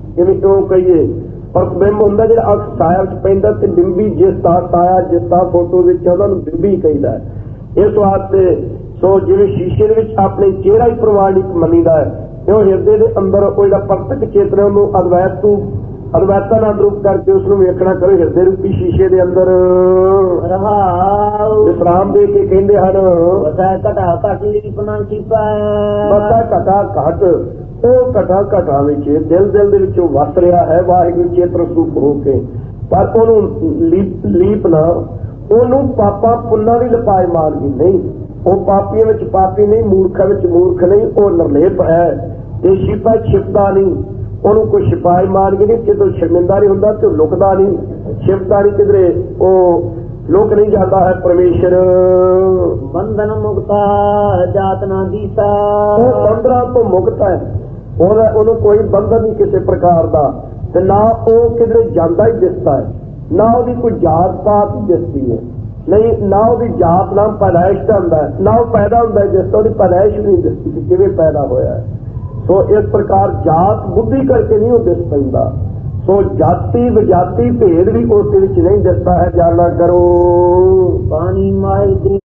ਜਿਵੇਂ ਕਿਉਂ ਕਹੀਏ ਪ੍ਰਤਿਬਿੰਬ ਹੁੰਦਾ ਜਿਹੜਾ ਅਕਸ ਸਾਇਆ ਵਿੱਚ ਪੈਂਦਾ, ਤੇ ਬਿੰਬੀ ਜਿਸ ਦਾ ਸਾਇਆ ਜਿਸ ਦਾ ਫੋਟੋ ਵਿੱਚ ਉਹਨਾਂ ਨੂੰ ਬਿੰਬੀ ਕਹਿੰਦਾ ਹੈ। ਇਸ ਵਾਸਤੇ ਸੋ ਜਿਵੇਂ ਸ਼ੀਸ਼ੇ ਦੇ ਵਿੱਚ ਆਪਣੇ ਚਿਹਰਾ ਹੀ ਪ੍ਰਮਾਣਿਕ ਮੰਨੀਦਾ ਹੈ, ਕਿਉਂ ਹਿਰਦੇ ਦੇ ਅੰਦਰ ਉਹ ਜਿਹੜਾ ਪ੍ਰਤੱਖ ਚੇਤਨਾ ਉਹਨੂੰ ਅਦਵੈਤ ਤੋਂ ਅਦਵੈਤਾ ਨਾਲ ਰੂਪ ਕਰਕੇ ਉਸ ਨੂੰ ਵੇਖਣਾ ਕਰੋ। ਹਿਰਦੇ ਰੂਪੀ ਸ਼ੀਸ਼ੇ ਦੇ ਅੰਦਰ ਰਹਾਉ ਵਿਸਰਾਮ ਦੇ ਕੇ ਕਹਿੰਦੇ ਹਨ, ਵਸੈ ਘਟਾ ਘਟ ਲੀਪਨਾ ਚੀਪੈ, ਵਸੈ ਘਟਾ ਘਟ, ਉਹ ਘਟਾ ਘਟਾ ਵਿੱਚ ਦਿਲ ਦਿਲ ਦੇ ਵਿੱਚੋਂ ਵਸ ਰਿਹਾ ਹੈ ਵਾਹਿਗੁਰੂ ਚੇਤਨ ਸਰੂਪ ਹੋ ਕੇ, ਪਰ ਉਹਨੂੰ ਲੀਪ ਲੀਪ ਨਾ, ਉਹਨੂੰ ਪਾਪਾ ਪੁੰਨਾ ਦੀ ਲਪਾਏ ਮਾਰਦੀ ਨਹੀਂ। ਉਹ ਪਾਪੀਆਂ ਵਿੱਚ ਪਾਪੀ ਨਹੀਂ, ਮੂਰਖਾਂ ਵਿੱਚ ਮੂਰਖ ਨਹੀਂ, ਉਹ ਨਿਰਲੇਪ ਹੈ ਤੇ ਛਿਪਾ ਛਿਪਦਾ ਨਹੀਂ। ਉਹਨੂੰ ਕੋਈ ਛਿਪਾਈ ਮਾਰ ਕੇ ਨਹੀਂ, ਜਦੋਂ ਸ਼ਰਮਿੰਦਾ ਨਹੀਂ ਹੁੰਦਾ ਤੇ ਉਹ ਲੁਕਦਾ ਨਹੀਂ, ਛਿਪਦਾ ਨਹੀਂ, ਕਿਧਰੇ ਉਹ ਲੁਕ ਨਹੀਂ ਜਾਂਦਾ ਹੈ ਪਰਮੇਸ਼ਰ। ਬੰਧਨ ਮੁਕਤਾ ਜਾਤ ਨਾ ਦੀਸਾ, ਉਹ ਬੰਧਨਾਂ ਤੋਂ ਮੁਕਤ ਹੈ, ਉਹਦਾ ਉਹਨੂੰ ਕੋਈ ਬੰਧਨ ਨਹੀਂ ਕਿਸੇ ਪ੍ਰਕਾਰ ਦਾ, ਤੇ ਨਾ ਉਹ ਕਿਧਰੇ ਜਾਂਦਾ ਹੀ ਦਿਸਦਾ ਹੈ, ਨਾ ਉਹਦੀ ਕੋਈ ਜਾਤ ਪਾਤ ਦਿਸਦੀ ਹੈ, ਨਹੀਂ ਨਾ ਉਹਦੀ ਜਾਤ ਨਾਮ ਪੈਦਾਇਸ਼ ਦਾ ਹੁੰਦਾ ਹੈ, ਨਾ ਉਹ ਪੈਦਾ ਹੁੰਦਾ ਜਿਸ ਤੋਂ ਉਹਦੀ ਪੈਦਾਇਸ਼ ਨਹੀਂ ਦਿਸਦੀ ਕਿ ਕਿਵੇਂ ਪੈਦਾ ਹੋਇਆ ਹੈ। ਸੋ ਇਸ ਪ੍ਰਕਾਰ ਜਾਤ ਬੁੱਧੀ ਕਰਕੇ ਨਹੀਂ ਉਹ ਦਿਸ ਪੈਂਦਾ। ਸੋ ਜਾਤੀ ਵਿਜਾਤੀ ਭੇਦ ਵੀ ਉਸ ਦੇ ਵਿੱਚ ਨਹੀਂ ਦਿਸਦਾ ਹੈ, ਜਾਣਾ ਕਰੋ। ਪਾਣੀ ਮਾਈ